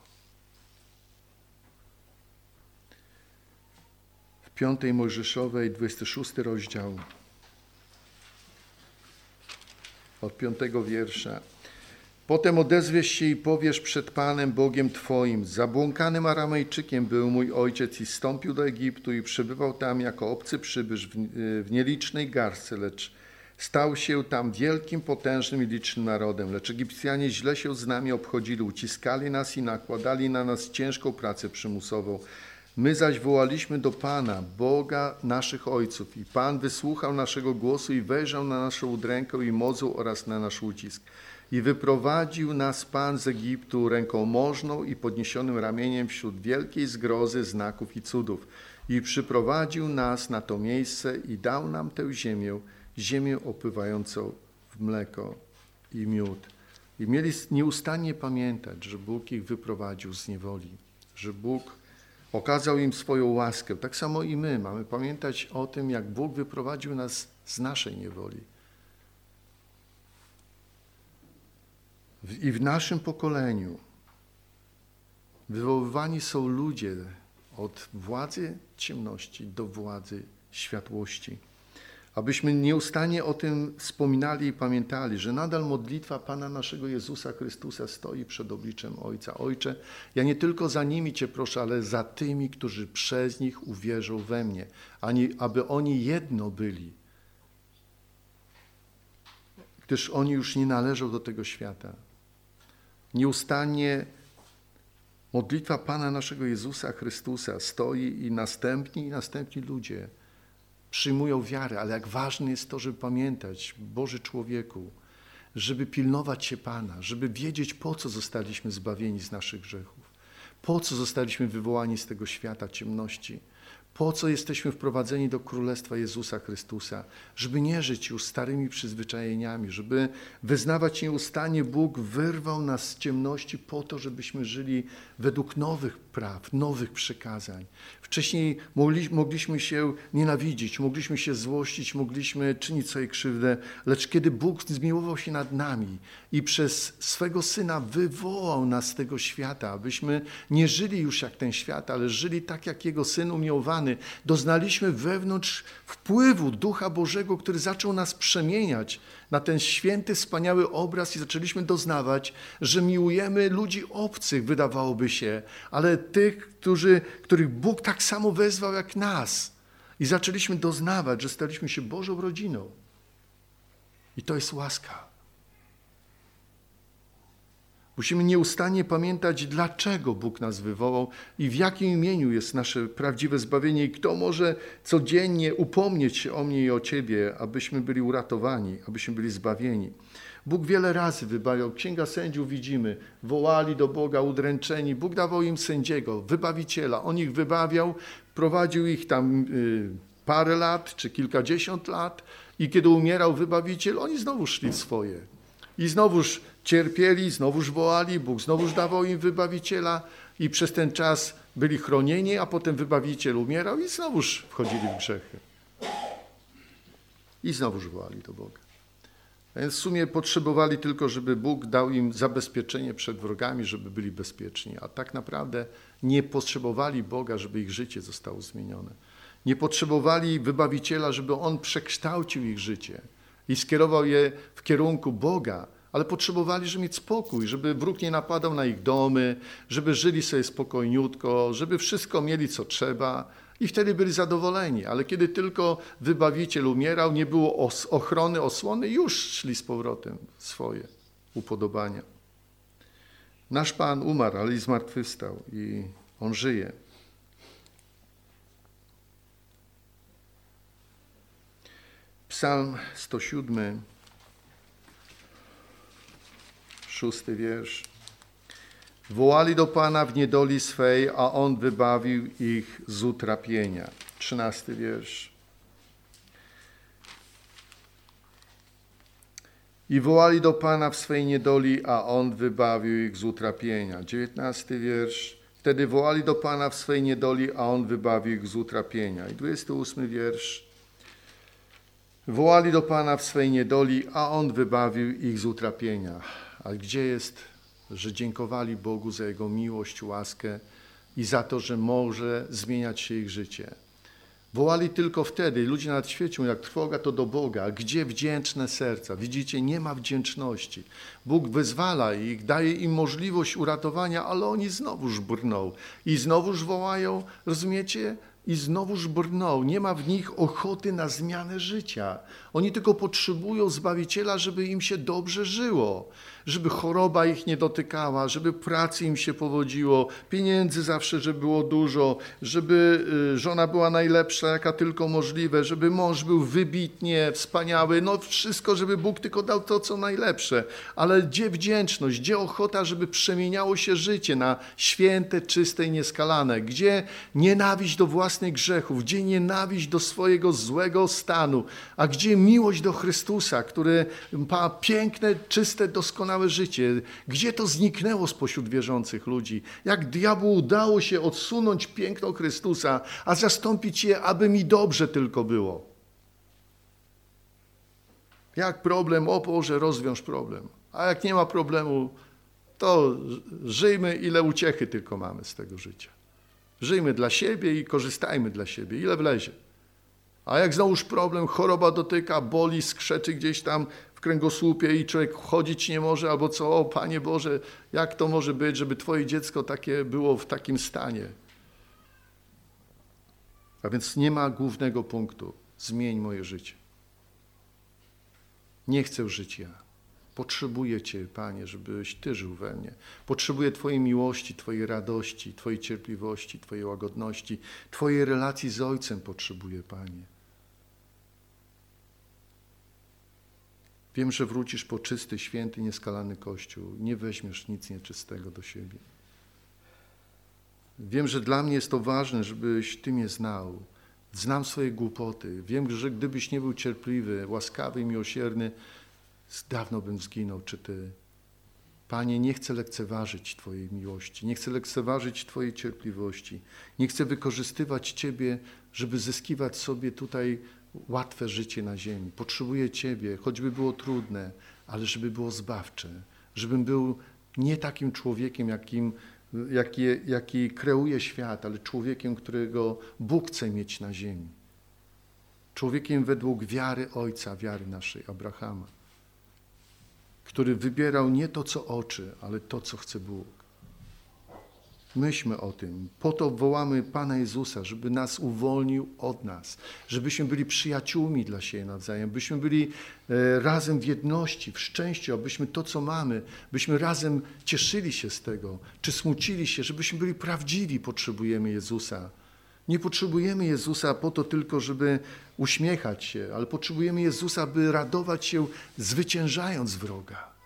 A: W 5 Mojżeszowej, 26 rozdział, od 5 wiersza. Potem odezwiesz się i powiesz przed Panem Bogiem Twoim, zabłąkanym Aramejczykiem był mój ojciec i zstąpił do Egiptu i przebywał tam jako obcy przybysz w nielicznej garstce, lecz stał się tam wielkim, potężnym i licznym narodem. Lecz Egipcjanie źle się z nami obchodzili, uciskali nas i nakładali na nas ciężką pracę przymusową. My zaś wołaliśmy do Pana, Boga naszych ojców i Pan wysłuchał naszego głosu i wejrzał na naszą udrękę i mocą oraz na nasz ucisk. I wyprowadził nas Pan z Egiptu ręką możną i podniesionym ramieniem wśród wielkiej zgrozy, znaków i cudów. I przyprowadził nas na to miejsce i dał nam tę ziemię opływającą w mleko i miód. I mieli nieustannie pamiętać, że Bóg ich wyprowadził z niewoli, że Bóg okazał im swoją łaskę. Tak samo i my mamy pamiętać o tym, jak Bóg wyprowadził nas z naszej niewoli. I w naszym pokoleniu wywoływani są ludzie od władzy ciemności do władzy światłości. Abyśmy nieustannie o tym wspominali i pamiętali, że nadal modlitwa Pana naszego Jezusa Chrystusa stoi przed obliczem Ojca. Ojcze, ja nie tylko za nimi Cię proszę, ale za tymi, którzy przez nich uwierzą we mnie, aby oni jedno byli, gdyż oni już nie należą do tego świata. Nieustannie modlitwa Pana naszego Jezusa Chrystusa stoi i następni ludzie przyjmują wiarę, ale jak ważne jest to, żeby pamiętać, Boży człowieku, żeby pilnować się Pana, żeby wiedzieć, po co zostaliśmy zbawieni z naszych grzechów, po co zostaliśmy wywołani z tego świata ciemności, po co jesteśmy wprowadzeni do Królestwa Jezusa Chrystusa, żeby nie żyć już starymi przyzwyczajeniami, żeby wyznawać nieustannie, Bóg wyrwał nas z ciemności po to, żebyśmy żyli według nowych praw, nowych przykazań. Wcześniej mogliśmy się nienawidzić, mogliśmy się złościć, mogliśmy czynić sobie krzywdę, lecz kiedy Bóg zmiłował się nad nami i przez swego Syna wywołał nas z tego świata, abyśmy nie żyli już jak ten świat, ale żyli tak jak Jego Syn umiłowany, doznaliśmy wewnątrz wpływu Ducha Bożego, który zaczął nas przemieniać na ten święty, wspaniały obraz i zaczęliśmy doznawać, że miłujemy ludzi obcych, wydawałoby się, ale tych, których Bóg tak samo wezwał jak nas. I zaczęliśmy doznawać, że staliśmy się Bożą rodziną. I to jest łaska. Musimy nieustannie pamiętać, dlaczego Bóg nas wywołał i w jakim imieniu jest nasze prawdziwe zbawienie i kto może codziennie upomnieć się o mnie i o Ciebie, abyśmy byli uratowani, abyśmy byli zbawieni. Bóg wiele razy wybawiał. Księga Sędziów widzimy, wołali do Boga udręczeni. Bóg dawał im sędziego, wybawiciela. On ich wybawiał, prowadził ich tam parę lat czy kilkadziesiąt lat i kiedy umierał wybawiciel, oni znowu szli w swoje. I znowuż cierpieli, znowuż wołali, Bóg znowuż dawał im wybawiciela i przez ten czas byli chronieni, a potem wybawiciel umierał i znowuż wchodzili w grzechy. I znowuż wołali do Boga. A więc w sumie potrzebowali tylko, żeby Bóg dał im zabezpieczenie przed wrogami, żeby byli bezpieczni. A tak naprawdę nie potrzebowali Boga, żeby ich życie zostało zmienione. Nie potrzebowali wybawiciela, żeby On przekształcił ich życie i skierował je w kierunku Boga, ale potrzebowali, żeby mieć spokój, żeby wróg nie napadał na ich domy, żeby żyli sobie spokojniutko, żeby wszystko mieli, co trzeba i wtedy byli zadowoleni. Ale kiedy tylko wybawiciel umierał, nie było ochrony, osłony, już szli z powrotem w swoje upodobania. Nasz Pan umarł, ale i zmartwychwstał i On żyje. Psalm 107, 6 wiersz. Wołali do Pana w niedoli swej, a On wybawił ich z utrapienia. 13 wiersz. I wołali do Pana w swej niedoli, a On wybawił ich z utrapienia. 19 wiersz. Wtedy wołali do Pana w swej niedoli, a On wybawił ich z utrapienia. I 28 wiersz. Wołali do Pana w swej niedoli, a On wybawił ich z utrapienia. A gdzie jest, że dziękowali Bogu za Jego miłość, łaskę i za to, że może zmieniać się ich życie? Wołali tylko wtedy, ludzie nad świecie, jak trwoga to do Boga, a gdzie wdzięczne serca? Widzicie, nie ma wdzięczności. Bóg wyzwala ich, daje im możliwość uratowania, ale oni znowuż brną i znowuż wołają, rozumiecie? I znowuż brną. Nie ma w nich ochoty na zmianę życia. Oni tylko potrzebują Zbawiciela, żeby im się dobrze żyło, żeby choroba ich nie dotykała, żeby pracy im się powodziło, pieniędzy zawsze, żeby było dużo, żeby żona była najlepsza, jaka tylko możliwe, żeby mąż był wybitnie wspaniały, no wszystko, żeby Bóg tylko dał to, co najlepsze. Ale gdzie wdzięczność, gdzie ochota, żeby przemieniało się życie na święte, czyste i nieskalane? Gdzie nienawiść do własnych grzechów, gdzie nienawiść do swojego złego stanu, a gdzie miłość do Chrystusa, który ma piękne, czyste, doskonałe życie? Gdzie to zniknęło spośród wierzących ludzi? Jak diabłu udało się odsunąć piękno Chrystusa, a zastąpić je, aby mi dobrze tylko było? Jak problem? O Boże, rozwiąż problem. A jak nie ma problemu, to żyjmy, ile uciechy tylko mamy z tego życia. Żyjmy dla siebie i korzystajmy dla siebie, ile wlezie. A jak znowuż problem, choroba dotyka, boli, skrzeczy gdzieś tam w kręgosłupie i człowiek chodzić nie może, albo co, o Panie Boże, jak to może być, żeby Twoje dziecko takie było w takim stanie? A więc nie ma głównego punktu. Zmień moje życie. Nie chcę żyć ja. Potrzebuję Cię, Panie, żebyś Ty żył we mnie. Potrzebuję Twojej miłości, Twojej radości, Twojej cierpliwości, Twojej łagodności, Twojej relacji z Ojcem potrzebuję, Panie. Wiem, że wrócisz po czysty, święty, nieskalany Kościół. Nie weźmiesz nic nieczystego do siebie. Wiem, że dla mnie jest to ważne, żebyś Ty mnie znał. Znam swoje głupoty. Wiem, że gdybyś nie był cierpliwy, łaskawy i miłosierny, dawno bym zginął, czy Ty. Panie, nie chcę lekceważyć Twojej miłości, nie chcę lekceważyć Twojej cierpliwości, nie chcę wykorzystywać Ciebie, żeby zyskiwać sobie tutaj łatwe życie na ziemi. Potrzebuję Ciebie, choćby było trudne, ale żeby było zbawcze, żebym był nie takim człowiekiem, jaki kreuje świat, ale człowiekiem, którego Bóg chce mieć na ziemi. Człowiekiem według wiary Ojca, wiary naszej, Abrahama, który wybierał nie to, co oczy, ale to, co chce Bóg. Myślmy o tym. Po to wołamy Pana Jezusa, żeby nas uwolnił od nas, żebyśmy byli przyjaciółmi dla siebie nawzajem, byśmy byli razem w jedności, w szczęściu, abyśmy to, co mamy, byśmy razem cieszyli się z tego, czy smucili się, żebyśmy byli prawdziwi. Potrzebujemy Jezusa. Nie potrzebujemy Jezusa po to tylko, żeby uśmiechać się, ale potrzebujemy Jezusa, by radować się, zwyciężając wroga.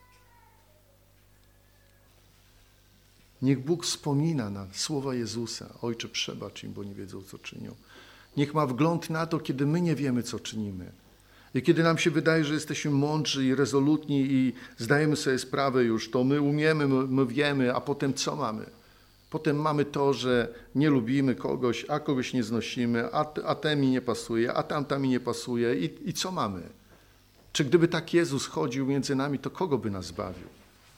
A: Niech Bóg wspomina na słowa Jezusa. Ojcze, przebacz im, bo nie wiedzą, co czynią. Niech ma wgląd na to, kiedy my nie wiemy, co czynimy. I kiedy nam się wydaje, że jesteśmy mądrzy i rezolutni i zdajemy sobie sprawę już, to my umiemy, my wiemy, a potem co mamy? Potem mamy to, że nie lubimy kogoś, a kogoś nie znosimy, a ten mi nie pasuje, a tamta mi nie pasuje. I co mamy? Czy gdyby tak Jezus chodził między nami, to kogo by nas zbawił?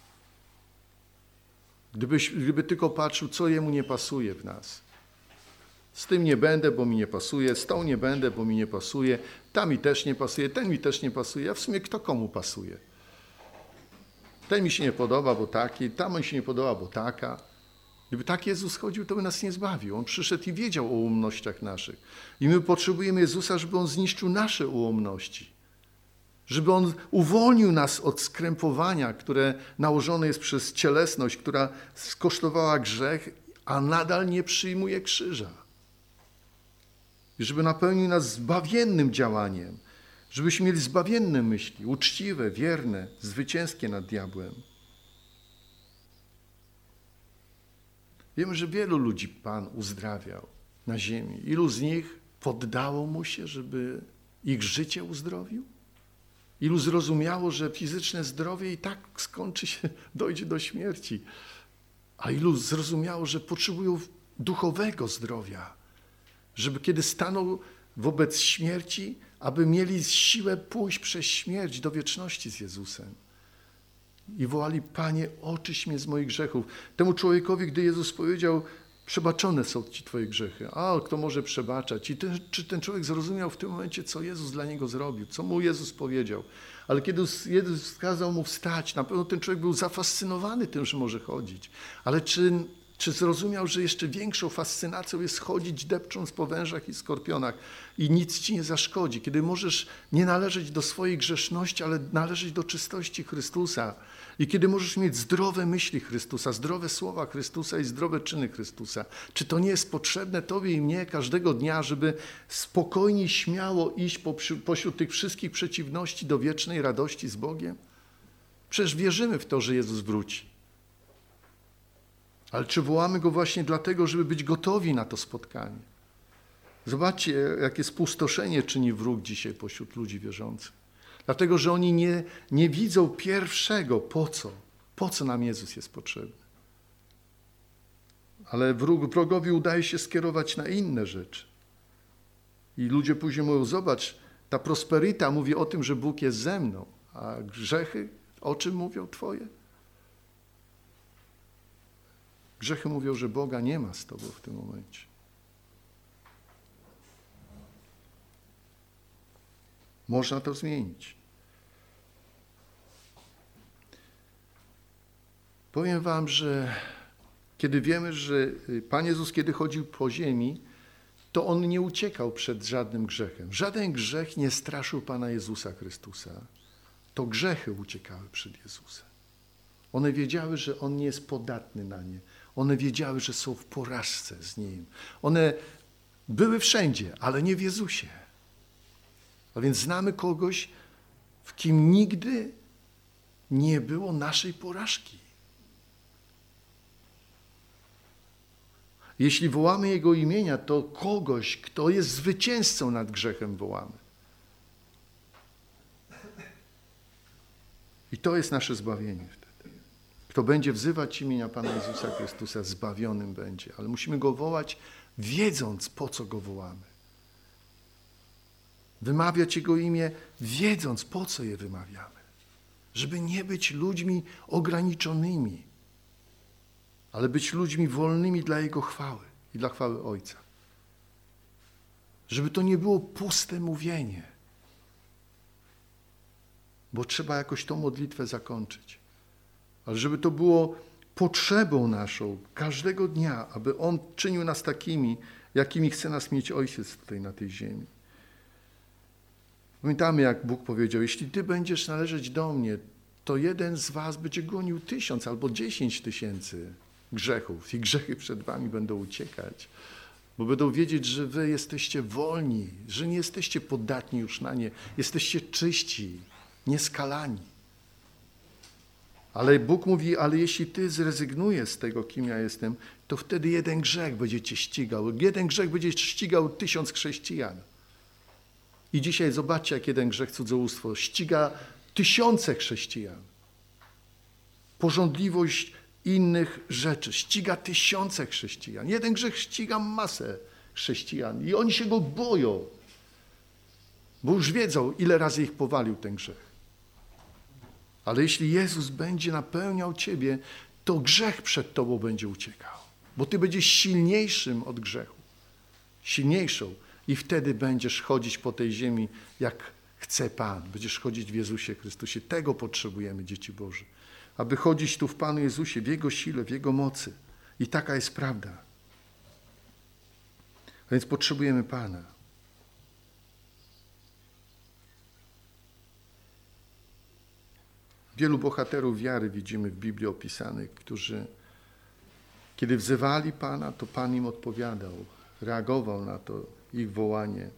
A: Gdyby tylko patrzył, co Jemu nie pasuje w nas. Z tym nie będę, bo mi nie pasuje, z tą nie będę, bo mi nie pasuje, ta mi też nie pasuje, ten mi też nie pasuje, a w sumie kto komu pasuje? Ten mi się nie podoba, bo taki, ta mi się nie podoba, bo taka. Gdyby tak Jezus chodził, to by nas nie zbawił. On przyszedł i wiedział o ułomnościach naszych. I my potrzebujemy Jezusa, żeby On zniszczył nasze ułomności. Żeby On uwolnił nas od skrępowania, które nałożone jest przez cielesność, która skosztowała grzech, a nadal nie przyjmuje krzyża. I żeby napełnił nas zbawiennym działaniem, żebyśmy mieli zbawienne myśli, uczciwe, wierne, zwycięskie nad diabłem. Wiemy, że wielu ludzi Pan uzdrawiał na ziemi. Ilu z nich poddało Mu się, żeby ich życie uzdrowił? Ilu zrozumiało, że fizyczne zdrowie i tak skończy się, dojdzie do śmierci. A ilu zrozumiało, że potrzebują duchowego zdrowia, żeby kiedy staną wobec śmierci, aby mieli siłę pójść przez śmierć do wieczności z Jezusem. I wołali: Panie, oczyść mnie z moich grzechów. Temu człowiekowi, gdy Jezus powiedział: przebaczone są ci twoje grzechy. A kto może przebaczać? Czy ten człowiek zrozumiał w tym momencie, co Jezus dla niego zrobił? Co mu Jezus powiedział? Ale kiedy Jezus kazał mu wstać, na pewno ten człowiek był zafascynowany tym, że może chodzić. Ale czy zrozumiał, że jeszcze większą fascynacją jest chodzić depcząc po wężach i skorpionach i nic ci nie zaszkodzi? Kiedy możesz nie należeć do swojej grzeszności, ale należeć do czystości Chrystusa. I kiedy możesz mieć zdrowe myśli Chrystusa, zdrowe słowa Chrystusa i zdrowe czyny Chrystusa. Czy to nie jest potrzebne Tobie i mnie każdego dnia, żeby spokojnie, śmiało iść pośród tych wszystkich przeciwności do wiecznej radości z Bogiem? Przecież wierzymy w to, że Jezus wróci. Ale czy wołamy Go właśnie dlatego, żeby być gotowi na to spotkanie? Zobaczcie, jakie spustoszenie czyni wróg dzisiaj pośród ludzi wierzących. Dlatego, że oni nie widzą pierwszego, po co nam Jezus jest potrzebny. Ale wrogowi udaje się skierować na inne rzeczy. I ludzie później mówią: zobacz, ta prosperita mówi o tym, że Bóg jest ze mną, a grzechy o czym mówią twoje? Grzechy mówią, że Boga nie ma z tobą w tym momencie. Można to zmienić. Powiem wam, że kiedy wiemy, że Pan Jezus, kiedy chodził po ziemi, to On nie uciekał przed żadnym grzechem. Żaden grzech nie straszył Pana Jezusa Chrystusa. To grzechy uciekały przed Jezusem. One wiedziały, że On nie jest podatny na nie. One wiedziały, że są w porażce z Nim. One były wszędzie, ale nie w Jezusie. A więc znamy kogoś, w kim nigdy nie było naszej porażki. Jeśli wołamy Jego imienia, to kogoś, kto jest zwycięzcą nad grzechem, wołamy. I to jest nasze zbawienie wtedy. Kto będzie wzywać imienia Pana Jezusa Chrystusa, zbawionym będzie. Ale musimy Go wołać, wiedząc, po co Go wołamy. Wymawiać Jego imię, wiedząc, po co je wymawiamy. Żeby nie być ludźmi ograniczonymi, ale być ludźmi wolnymi dla Jego chwały i dla chwały Ojca. Żeby to nie było puste mówienie, bo trzeba jakoś tą modlitwę zakończyć. Ale żeby to było potrzebą naszą każdego dnia, aby On czynił nas takimi, jakimi chce nas mieć Ojciec tutaj na tej ziemi. Pamiętamy, jak Bóg powiedział: jeśli Ty będziesz należeć do mnie, to jeden z was będzie gonił 1000 albo 10 000 grzechów i grzechy przed wami będą uciekać, bo będą wiedzieć, że wy jesteście wolni, że nie jesteście podatni już na nie, jesteście czyści, nieskalani. Ale Bóg mówi: ale jeśli ty zrezygnujesz z tego, kim ja jestem, to wtedy jeden grzech będzie cię ścigał. Jeden grzech będzie ścigał 1000 chrześcijan. I dzisiaj zobaczcie, jak jeden grzech, cudzołóstwo, ściga 1000 chrześcijan. Pożądliwość innych rzeczy ściga 1000 chrześcijan. Jeden grzech ściga masę chrześcijan i oni się go boją, bo już wiedzą, ile razy ich powalił ten grzech. Ale jeśli Jezus będzie napełniał ciebie, to grzech przed tobą będzie uciekał, bo ty będziesz silniejszym od grzechu. Silniejszą. I wtedy będziesz chodzić po tej ziemi, jak chce Pan. Będziesz chodzić w Jezusie Chrystusie. Tego potrzebujemy, dzieci Boże. Aby chodzić tu w Panu Jezusie, w Jego sile, w Jego mocy. I taka jest prawda. A więc potrzebujemy Pana. Wielu bohaterów wiary widzimy w Biblii opisanych, którzy, kiedy wzywali Pana, to Pan im odpowiadał, reagował na to ich wołanie.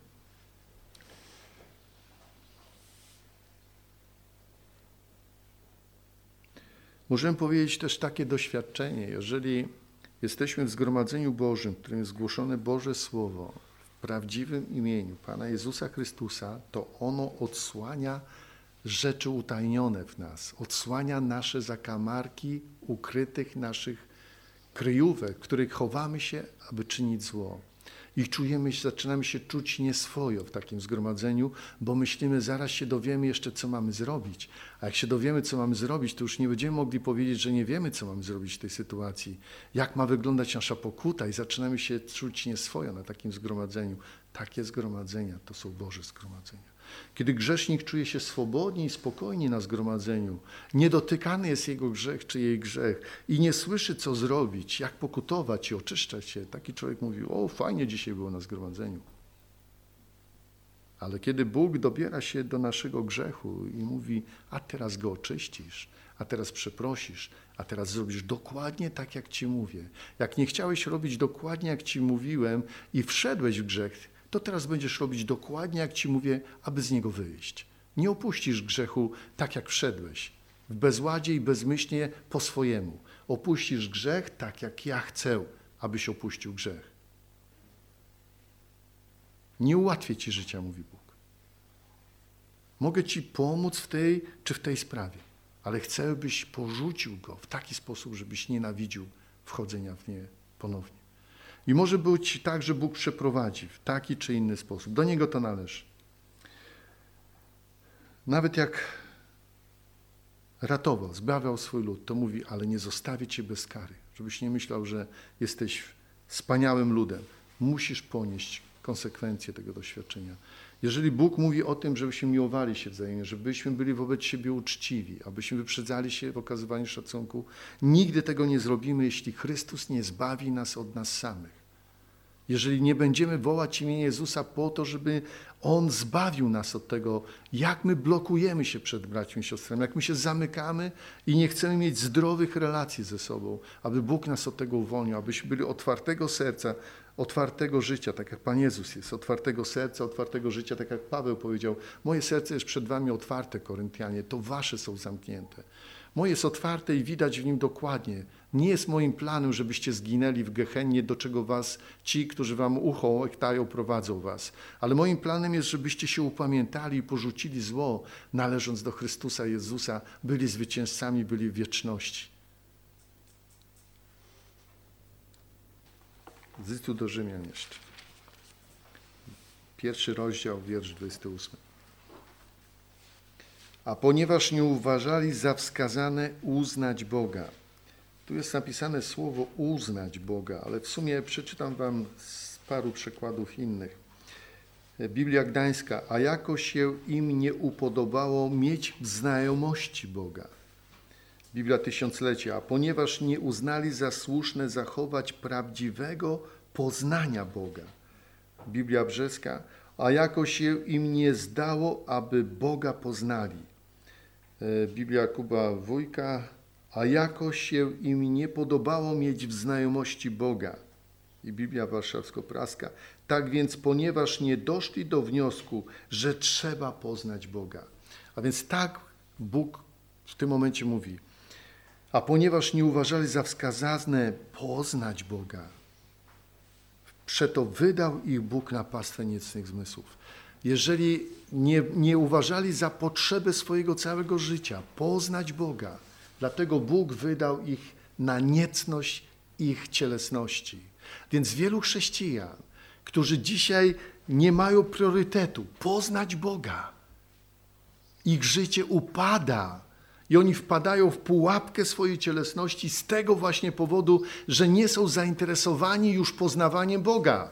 A: Możemy powiedzieć też takie doświadczenie, jeżeli jesteśmy w zgromadzeniu Bożym, w którym jest zgłoszone Boże Słowo w prawdziwym imieniu Pana Jezusa Chrystusa, to ono odsłania rzeczy utajnione w nas, odsłania nasze zakamarki ukrytych naszych kryjówek, w których chowamy się, aby czynić zło. I zaczynamy się czuć nieswojo w takim zgromadzeniu, bo myślimy, zaraz się dowiemy jeszcze, co mamy zrobić. A jak się dowiemy, co mamy zrobić, to już nie będziemy mogli powiedzieć, że nie wiemy, co mamy zrobić w tej sytuacji. Jak ma wyglądać nasza pokuta i zaczynamy się czuć nieswojo na takim zgromadzeniu. Takie zgromadzenia to są Boże zgromadzenia. Kiedy grzesznik czuje się swobodnie i spokojnie na zgromadzeniu, niedotykany jest jego grzech czy jej grzech i nie słyszy, co zrobić, jak pokutować i oczyszczać się, taki człowiek mówi, o fajnie dzisiaj było na zgromadzeniu. Ale kiedy Bóg dobiera się do naszego grzechu i mówi, a teraz go oczyścisz, a teraz przeprosisz, a teraz zrobisz dokładnie tak, jak ci mówię. Jak nie chciałeś robić dokładnie, jak ci mówiłem i wszedłeś w grzech, to teraz będziesz robić dokładnie, jak ci mówię, aby z niego wyjść. Nie opuścisz grzechu tak, jak wszedłeś, w bezładzie i bezmyślnie po swojemu. Opuścisz grzech tak, jak ja chcę, abyś opuścił grzech. Nie ułatwię ci życia, mówi Bóg. Mogę ci pomóc w tej czy w tej sprawie, ale chcę, byś porzucił go w taki sposób, żebyś nienawidził wchodzenia w nie ponownie. I może być tak, że Bóg przeprowadzi w taki czy inny sposób. Do Niego to należy. Nawet jak ratował, zbawiał swój lud, to mówi, ale nie zostawię cię bez kary. Żebyś nie myślał, że jesteś wspaniałym ludem. Musisz ponieść konsekwencje tego doświadczenia. Jeżeli Bóg mówi o tym, żebyśmy miłowali się wzajemnie, żebyśmy byli wobec siebie uczciwi, abyśmy wyprzedzali się w okazywaniu szacunku, nigdy tego nie zrobimy, jeśli Chrystus nie zbawi nas od nas samych. Jeżeli nie będziemy wołać imienia Jezusa po to, żeby On zbawił nas od tego, jak my blokujemy się przed braćmi i siostrami, jak my się zamykamy i nie chcemy mieć zdrowych relacji ze sobą, aby Bóg nas od tego uwolnił, abyśmy byli otwartego serca, otwartego życia, tak jak Pan Jezus jest, otwartego serca, otwartego życia, tak jak Paweł powiedział, moje serce jest przed wami otwarte, Koryntianie, to wasze są zamknięte. Moje jest otwarte i widać w nim dokładnie. Nie jest moim planem, żebyście zginęli w Gehennie, do czego was ci, którzy wam ucho łechtają, prowadzą was. Ale moim planem jest, żebyście się upamiętali i porzucili zło, należąc do Chrystusa Jezusa, byli zwycięzcami, byli w wieczności. Z listu do Rzymian jeszcze. 1 rozdział, wiersz 28. A ponieważ nie uważali za wskazane uznać Boga. Tu jest napisane słowo uznać Boga, ale w sumie przeczytam wam z paru przykładów innych. Biblia Gdańska, a jako się im nie upodobało mieć znajomości Boga. Biblia Tysiąclecia, a ponieważ nie uznali za słuszne zachować prawdziwego poznania Boga. Biblia Brzeska, a jako się im nie zdało, aby Boga poznali. Biblia Kuba Wójka, a jako się im nie podobało mieć w znajomości Boga. I Biblia Warszawsko-Praska. Tak więc, ponieważ nie doszli do wniosku, że trzeba poznać Boga. A więc tak Bóg w tym momencie mówi. A ponieważ nie uważali za wskazane poznać Boga, przeto wydał ich Bóg na pastwę niecnych zmysłów. Jeżeli nie uważali za potrzebę swojego całego życia poznać Boga, dlatego Bóg wydał ich na niecność ich cielesności. Więc wielu chrześcijan, którzy dzisiaj nie mają priorytetu poznać Boga, ich życie upada i oni wpadają w pułapkę swojej cielesności z tego właśnie powodu, że nie są zainteresowani już poznawaniem Boga.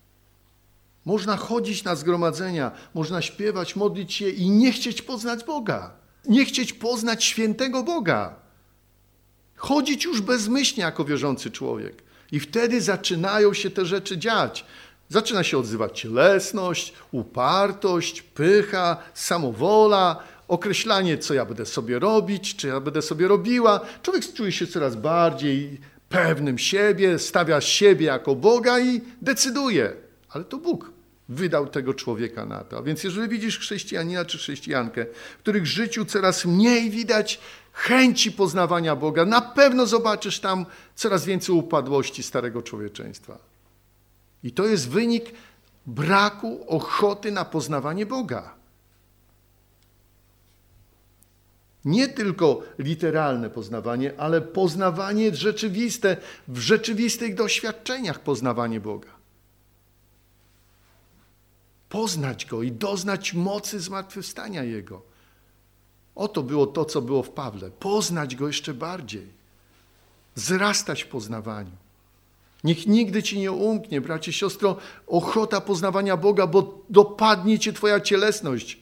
A: Można chodzić na zgromadzenia, można śpiewać, modlić się i nie chcieć poznać Boga. Nie chcieć poznać świętego Boga. Chodzić już bezmyślnie jako wierzący człowiek. I wtedy zaczynają się te rzeczy dziać. Zaczyna się odzywać cielesność, upartość, pycha, samowola, określanie, co ja będę sobie robić, czy ja będę sobie robiła. Człowiek czuje się coraz bardziej pewnym siebie, stawia siebie jako Boga i decyduje. Ale to Bóg wydał tego człowieka na to. A więc jeżeli widzisz chrześcijanina czy chrześcijankę, w których życiu coraz mniej widać chęci poznawania Boga, na pewno zobaczysz tam coraz więcej upadłości starego człowieczeństwa. I to jest wynik braku ochoty na poznawanie Boga. Nie tylko literalne poznawanie, ale poznawanie rzeczywiste, w rzeczywistych doświadczeniach poznawanie Boga. Poznać Go i doznać mocy zmartwychwstania Jego. Oto było to, co było w Pawle. Poznać Go jeszcze bardziej. Wzrastać w poznawaniu. Niech nigdy ci nie umknie, bracie, siostro, ochota poznawania Boga, bo dopadnie cię twoja cielesność.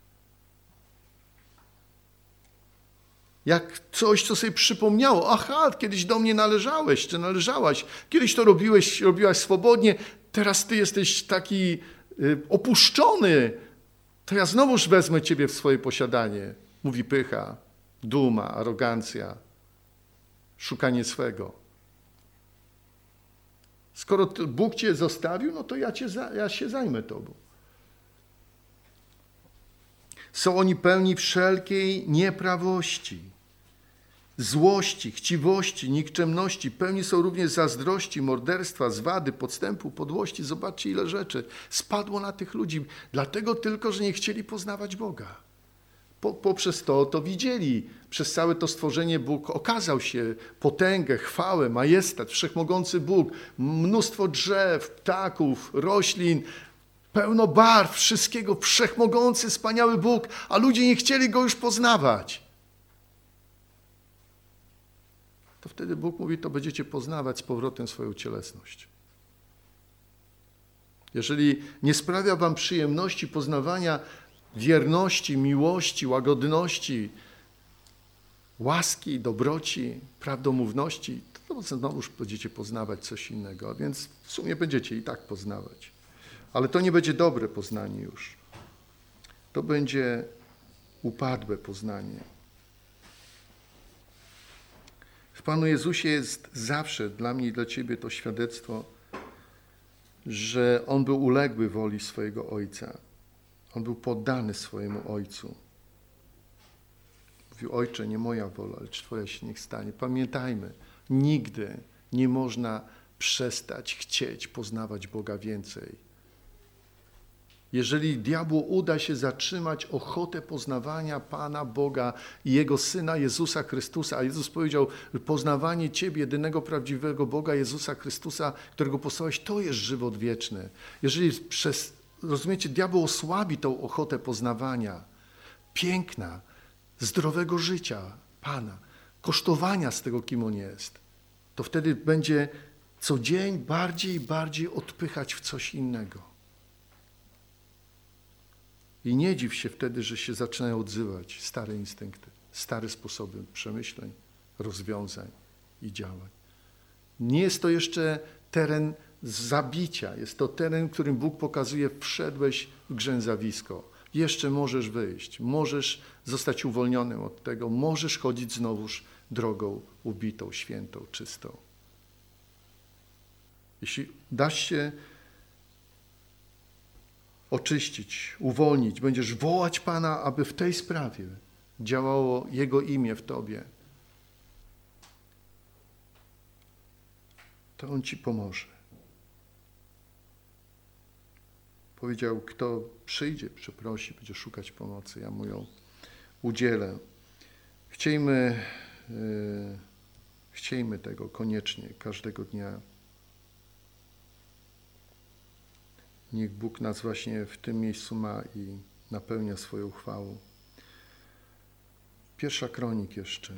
A: Jak coś, co sobie przypomniało. Aha, kiedyś do mnie należałeś, czy należałaś. Kiedyś to robiłaś swobodnie. Teraz ty jesteś taki opuszczony. To ja znowuż wezmę ciebie w swoje posiadanie. Mówi pycha, duma, arogancja, szukanie swego. Skoro Bóg cię zostawił, no to ja się zajmę tobą. Są oni pełni wszelkiej nieprawości, złości, chciwości, nikczemności. Pełni są również zazdrości, morderstwa, zwady, podstępu, podłości. Zobaczcie, ile rzeczy spadło na tych ludzi. Dlatego tylko, że nie chcieli poznawać Boga. Poprzez to widzieli. Przez całe to stworzenie Bóg okazał się potęgę, chwałę, majestat, wszechmogący Bóg, mnóstwo drzew, ptaków, roślin, pełno barw, wszystkiego, wszechmogący, wspaniały Bóg, a ludzie nie chcieli Go już poznawać. To wtedy Bóg mówi, to będziecie poznawać z powrotem swoją cielesność. Jeżeli nie sprawia wam przyjemności poznawania wierności, miłości, łagodności, łaski, dobroci, prawdomówności, to znowuż będziecie poznawać coś innego, a więc w sumie będziecie i tak poznawać. Ale to nie będzie dobre poznanie już. To będzie upadłe poznanie. W Panu Jezusie jest zawsze dla mnie i dla ciebie to świadectwo, że On był uległy woli swojego Ojca. On był poddany swojemu Ojcu. Mówił, Ojcze, nie moja wola, lecz Twoja się niech stanie. Pamiętajmy, nigdy nie można przestać chcieć poznawać Boga więcej. Jeżeli diabłu uda się zatrzymać ochotę poznawania Pana Boga i Jego Syna Jezusa Chrystusa, a Jezus powiedział, poznawanie Ciebie, jedynego prawdziwego Boga, Jezusa Chrystusa, którego posłałeś, to jest żywot wieczny. Jeżeli rozumiecie, diabeł osłabi tą ochotę poznawania, piękna, zdrowego życia Pana, kosztowania z tego, kim On jest, to wtedy będzie co dzień bardziej i bardziej odpychać w coś innego. I nie dziw się wtedy, że się zaczynają odzywać stare instynkty, stare sposoby przemyśleń, rozwiązań i działań. Nie jest to jeszcze teren zabicia, jest to teren, w którym Bóg pokazuje, wszedłeś w grzęzawisko. Jeszcze możesz wyjść, możesz zostać uwolnionym od tego, możesz chodzić znowuż drogą ubitą, świętą, czystą. Jeśli dasz się oczyścić, uwolnić, będziesz wołać Pana, aby w tej sprawie działało Jego imię w tobie, to On ci pomoże. Powiedział, kto przyjdzie, przeprosi, będzie szukać pomocy, ja mu ją udzielę. Chciejmy tego koniecznie, każdego dnia. Niech Bóg nas właśnie w tym miejscu ma i napełnia swoją chwałą. 1 Kronik jeszcze.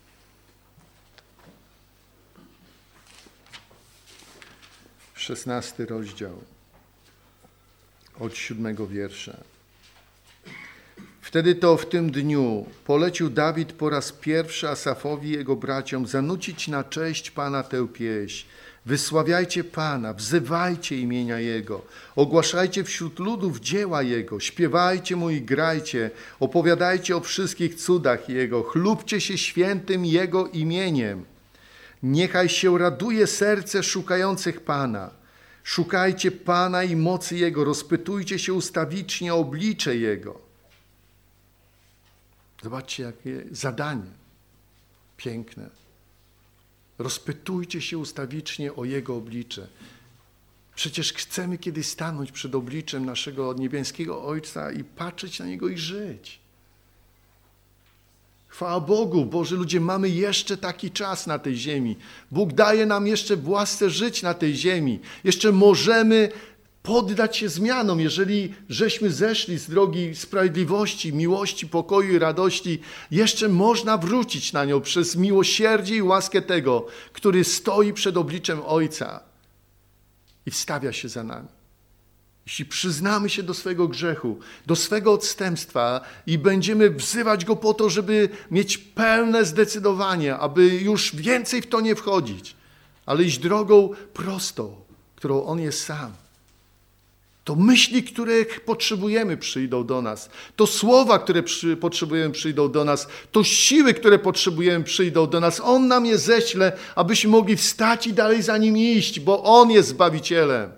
A: 16 rozdział, od 7 wiersza. Wtedy to w tym dniu polecił Dawid po raz pierwszy Asafowi i jego braciom zanucić na cześć Pana tę pieśń. Wysławiajcie Pana, wzywajcie imienia Jego, ogłaszajcie wśród ludów dzieła Jego, śpiewajcie Mu i grajcie, opowiadajcie o wszystkich cudach Jego, chlubcie się świętym Jego imieniem. Niechaj się raduje serce szukających Pana. Szukajcie Pana i mocy Jego, rozpytujcie się ustawicznie o oblicze Jego. Zobaczcie, jakie zadanie piękne. Rozpytujcie się ustawicznie o Jego oblicze. Przecież chcemy kiedyś stanąć przed obliczem naszego niebieskiego Ojca i patrzeć na Niego i żyć. Chwała Bogu, Boże ludzie, mamy jeszcze taki czas na tej ziemi. Bóg daje nam jeszcze w łasce żyć na tej ziemi. Jeszcze możemy poddać się zmianom, jeżeli żeśmy zeszli z drogi sprawiedliwości, miłości, pokoju i radości, jeszcze można wrócić na nią przez miłosierdzie i łaskę tego, który stoi przed obliczem Ojca i wstawia się za nami. Jeśli przyznamy się do swego grzechu, do swego odstępstwa i będziemy wzywać Go po to, żeby mieć pełne zdecydowanie, aby już więcej w to nie wchodzić, ale iść drogą prostą, którą On jest sam. To myśli, których potrzebujemy, przyjdą do nas. To słowa, które potrzebujemy, przyjdą do nas. To siły, które potrzebujemy, przyjdą do nas. On nam je ześle, abyśmy mogli wstać i dalej za Nim iść, bo On jest Zbawicielem.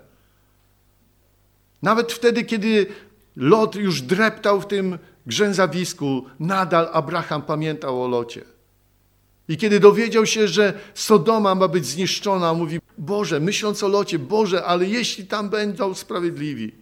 A: Nawet wtedy, kiedy Lot już dreptał w tym grzęzawisku, nadal Abraham pamiętał o Locie. I kiedy dowiedział się, że Sodoma ma być zniszczona, mówi: Boże, myśląc o Locie, Boże, ale jeśli tam będą sprawiedliwi,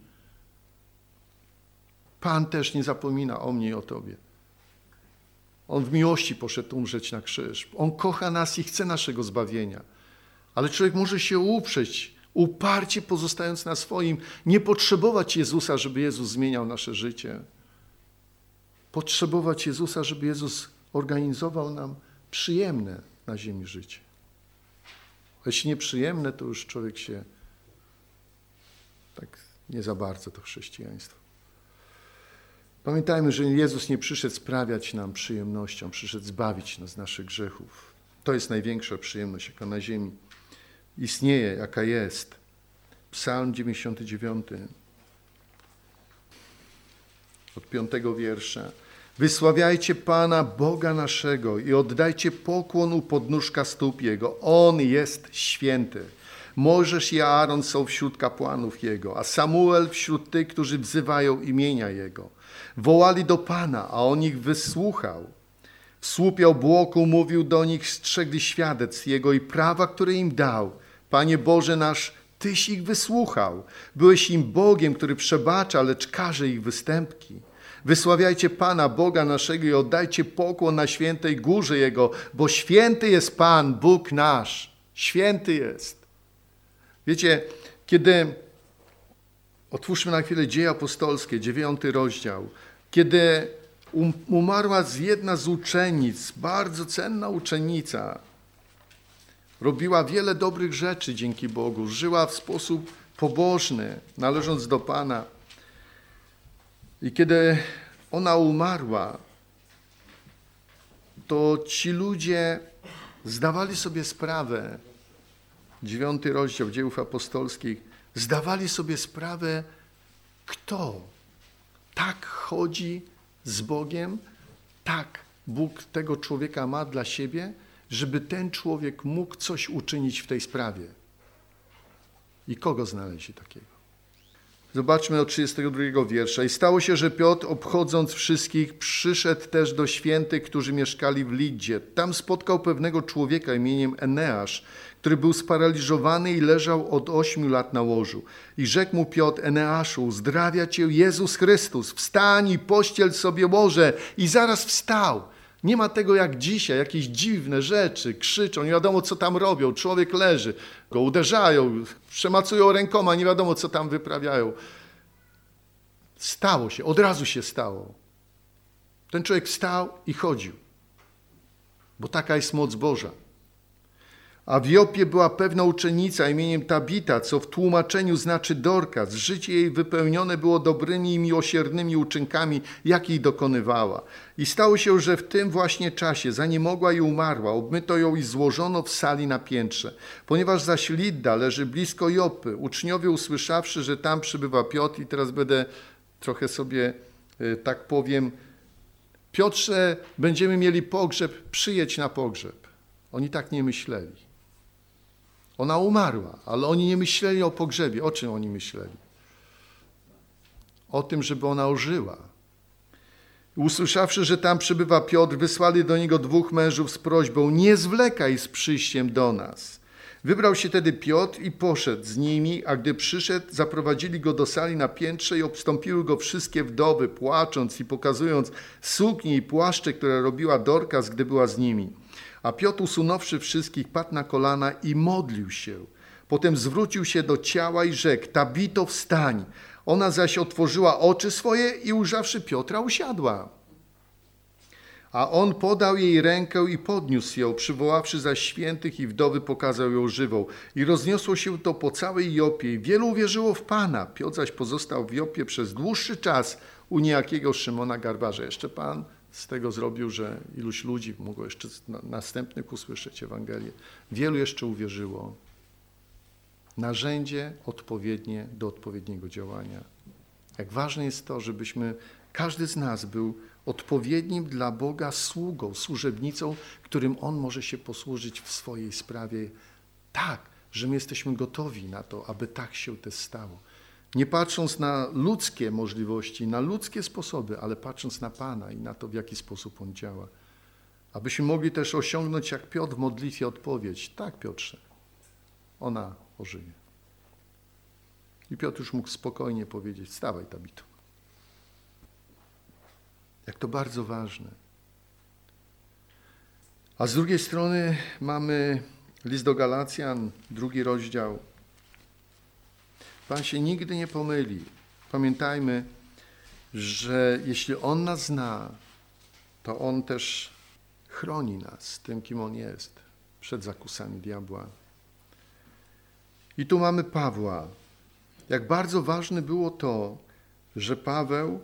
A: Pan też nie zapomina o mnie i o Tobie. On w miłości poszedł umrzeć na krzyż. On kocha nas i chce naszego zbawienia. Ale człowiek może się uprzeć, uparcie pozostając na swoim, nie potrzebować Jezusa, żeby Jezus zmieniał nasze życie. Potrzebować Jezusa, żeby Jezus organizował nam przyjemne na ziemi życie. Jeśli nieprzyjemne, to już człowiek się tak nie za bardzo to chrześcijaństwo. Pamiętajmy, że Jezus nie przyszedł sprawiać nam przyjemnością, przyszedł zbawić nas z naszych grzechów. To jest największa przyjemność, jaka na ziemi istnieje, jaka jest. Psalm 99, od 5 wiersza. Wysławiajcie Pana, Boga naszego i oddajcie pokłon u podnóżka stóp Jego. On jest święty. Mojżesz i Aaron są wśród kapłanów Jego, a Samuel wśród tych, którzy wzywają imienia Jego. Wołali do Pana, a On ich wysłuchał. W słupie obłoku mówił do nich, strzegli świadectw Jego i prawa, które im dał. Panie Boże nasz, Tyś ich wysłuchał. Byłeś im Bogiem, który przebacza, lecz karze ich występki. Wysławiajcie Pana, Boga naszego i oddajcie pokłon na świętej górze Jego, bo święty jest Pan, Bóg nasz. Święty jest. Wiecie, kiedy, otwórzmy na chwilę Dzieje Apostolskie, 9 rozdział, kiedy umarła jedna z uczennic, bardzo cenna uczennica, robiła wiele dobrych rzeczy dzięki Bogu, żyła w sposób pobożny, należąc do Pana. I kiedy ona umarła, to ci ludzie zdawali sobie sprawę, 9 rozdział Dziejów Apostolskich, zdawali sobie sprawę, kto tak chodzi z Bogiem, tak Bóg tego człowieka ma dla siebie, żeby ten człowiek mógł coś uczynić w tej sprawie. I kogo znaleźli takiego? Zobaczmy od 32 wiersza. I stało się, że Piotr, obchodząc wszystkich, przyszedł też do świętych, którzy mieszkali w Liddzie. Tam spotkał pewnego człowieka imieniem Eneasz, który był sparaliżowany i leżał od 8 lat na łożu. I rzekł mu Piotr: Eneaszu, uzdrawia cię Jezus Chrystus, wstań i pościel sobie łoże. I zaraz wstał. Nie ma tego jak dzisiaj, jakieś dziwne rzeczy, krzyczą, nie wiadomo co tam robią, człowiek leży, go uderzają, przemacują rękoma, nie wiadomo co tam wyprawiają. Stało się, od razu się stało. Ten człowiek wstał i chodził, bo taka jest moc Boża. A w Jopie była pewna uczennica imieniem Tabita, co w tłumaczeniu znaczy Dorkas. Życie jej wypełnione było dobrymi i miłosiernymi uczynkami, jakich dokonywała. I stało się, że w tym właśnie czasie, zanim mogła i umarła, obmyto ją i złożono w sali na piętrze. Ponieważ zaś Lidda leży blisko Jopy, uczniowie usłyszawszy, że tam przybywa Piotr, i teraz będę trochę sobie tak powiem: Piotrze, będziemy mieli pogrzeb, przyjedź na pogrzeb. Oni tak nie myśleli. Ona umarła, ale oni nie myśleli o pogrzebie. O czym oni myśleli? O tym, żeby ona ożyła. Usłyszawszy, że tam przybywa Piotr, wysłali do niego 2 mężów z prośbą: nie zwlekaj z przyjściem do nas. Wybrał się tedy Piotr i poszedł z nimi, a gdy przyszedł, zaprowadzili go do sali na piętrze i obstąpiły go wszystkie wdowy, płacząc i pokazując suknie i płaszcze, które robiła Dorkas, gdy była z nimi. A Piotr, usunąwszy wszystkich, padł na kolana i modlił się. Potem zwrócił się do ciała i rzekł: Tabito, wstań. Ona zaś otworzyła oczy swoje i ujrzawszy Piotra, usiadła. A on podał jej rękę i podniósł ją, przywoławszy zaś świętych i wdowy, pokazał ją żywą. I rozniosło się to po całej Jopie. Wielu uwierzyło w Pana. Piotr zaś pozostał w Jopie przez dłuższy czas u niejakiego Szymona Garbarza. Jeszcze Pan z tego zrobił, że iluś ludzi mogło jeszcze następnych usłyszeć Ewangelię. Wielu jeszcze uwierzyło. Narzędzie odpowiednie do odpowiedniego działania. Jak ważne jest to, żebyśmy, każdy z nas był odpowiednim dla Boga sługą, służebnicą, którym On może się posłużyć w swojej sprawie tak, że my jesteśmy gotowi na to, aby tak się też stało. Nie patrząc na ludzkie możliwości, na ludzkie sposoby, ale patrząc na Pana i na to, w jaki sposób On działa. Abyśmy mogli też osiągnąć, jak Piotr w modlitwie, odpowiedź: tak, Piotrze, ona ożyje. I Piotr już mógł spokojnie powiedzieć: wstawaj, Tabito. Jak to bardzo ważne. A z drugiej strony mamy list do Galacjan, 2 rozdział. Pan się nigdy nie pomyli. Pamiętajmy, że jeśli On nas zna, to On też chroni nas tym, kim On jest, przed zakusami diabła. I tu mamy Pawła. Jak bardzo ważne było to, że Paweł,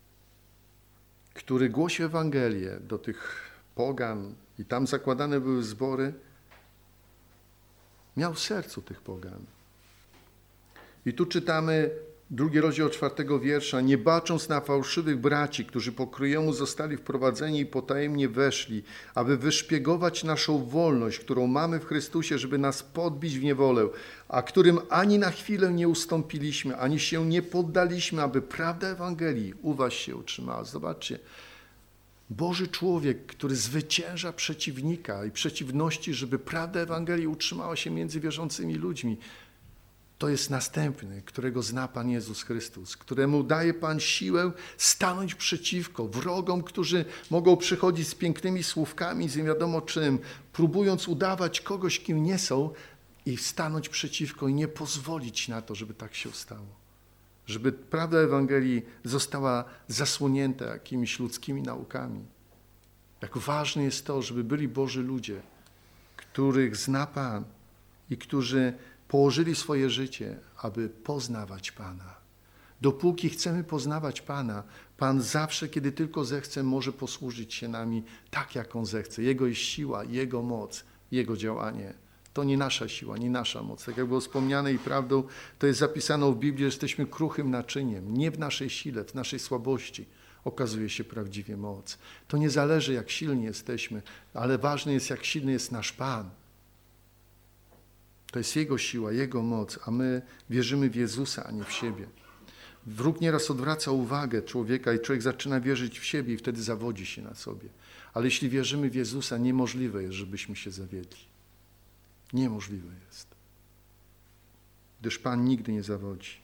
A: który głosił Ewangelię do tych pogan i tam zakładane były zbory, miał w sercu tych pogan. I tu czytamy 2 rozdział 4 wiersza: nie bacząc na fałszywych braci, którzy po kryjomu zostali wprowadzeni i potajemnie weszli, aby wyszpiegować naszą wolność, którą mamy w Chrystusie, żeby nas podbić w niewolę, a którym ani na chwilę nie ustąpiliśmy, ani się nie poddaliśmy, aby prawda Ewangelii u was się utrzymała. Zobaczcie, Boży człowiek, który zwycięża przeciwnika i przeciwności, żeby prawda Ewangelii utrzymała się między wierzącymi ludźmi. To jest następny, którego zna Pan Jezus Chrystus, któremu daje Pan siłę stanąć przeciwko wrogom, którzy mogą przychodzić z pięknymi słówkami, z nie wiadomo czym, próbując udawać kogoś, kim nie są, i stanąć przeciwko i nie pozwolić na to, żeby tak się stało. Żeby prawda Ewangelii została zasłonięta jakimiś ludzkimi naukami. Jak ważne jest to, żeby byli Boży ludzie, których zna Pan i którzy położyli swoje życie, aby poznawać Pana. Dopóki chcemy poznawać Pana, Pan zawsze, kiedy tylko zechce, może posłużyć się nami tak, jak On zechce. Jego jest siła, Jego moc, Jego działanie. To nie nasza siła, nie nasza moc. Tak jak było wspomniane i prawdą, to jest zapisane w Biblii, że jesteśmy kruchym naczyniem. Nie w naszej sile, w naszej słabości okazuje się prawdziwie moc. To nie zależy, jak silni jesteśmy, ale ważne jest, jak silny jest nasz Pan. To jest Jego siła, Jego moc, a my wierzymy w Jezusa, a nie w siebie. Wróg nieraz odwraca uwagę człowieka i człowiek zaczyna wierzyć w siebie i wtedy zawodzi się na sobie. Ale jeśli wierzymy w Jezusa, niemożliwe jest, żebyśmy się zawiedli. Niemożliwe jest. Gdyż Pan nigdy nie zawodzi.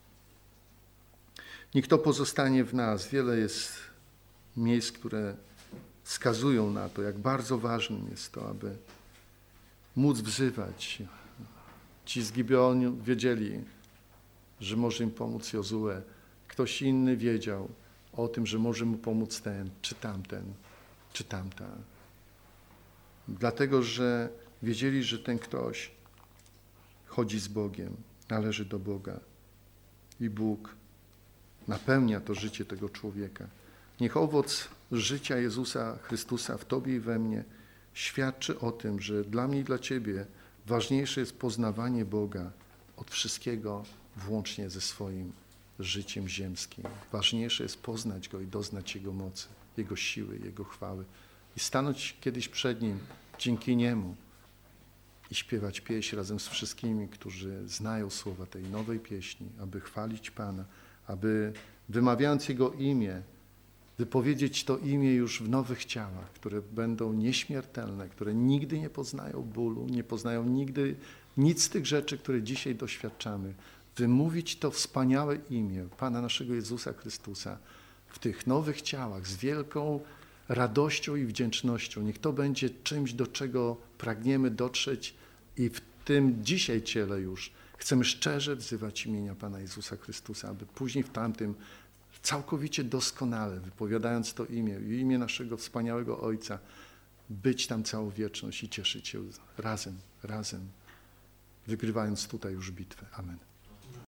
A: Niech to pozostanie w nas. Wiele jest miejsc, które wskazują na to, jak bardzo ważnym jest to, aby móc wzywać. Ci z Gibeonu wiedzieli, że może im pomóc Jozue. Ktoś inny wiedział o tym, że może mu pomóc ten, czy tamten, czy tamta. Dlatego, że wiedzieli, że ten ktoś chodzi z Bogiem, należy do Boga i Bóg napełnia to życie tego człowieka. Niech owoc życia Jezusa Chrystusa w Tobie i we mnie świadczy o tym, że dla mnie i dla Ciebie ważniejsze jest poznawanie Boga od wszystkiego, włącznie ze swoim życiem ziemskim. Ważniejsze jest poznać Go i doznać Jego mocy, Jego siły, Jego chwały i stanąć kiedyś przed Nim dzięki Niemu i śpiewać pieśń razem z wszystkimi, którzy znają słowa tej nowej pieśni, aby chwalić Pana, aby wymawiając Jego imię, wypowiedzieć to imię już w nowych ciałach, które będą nieśmiertelne, które nigdy nie poznają bólu, nie poznają nigdy nic z tych rzeczy, które dzisiaj doświadczamy. Wymówić to wspaniałe imię Pana naszego Jezusa Chrystusa w tych nowych ciałach z wielką radością i wdzięcznością. Niech to będzie czymś, do czego pragniemy dotrzeć i w tym dzisiaj ciele już chcemy szczerze wzywać imienia Pana Jezusa Chrystusa, aby później w tamtym całkowicie doskonale, wypowiadając to imię naszego wspaniałego Ojca, być tam całą wieczność i cieszyć się razem, wygrywając tutaj już bitwę. Amen.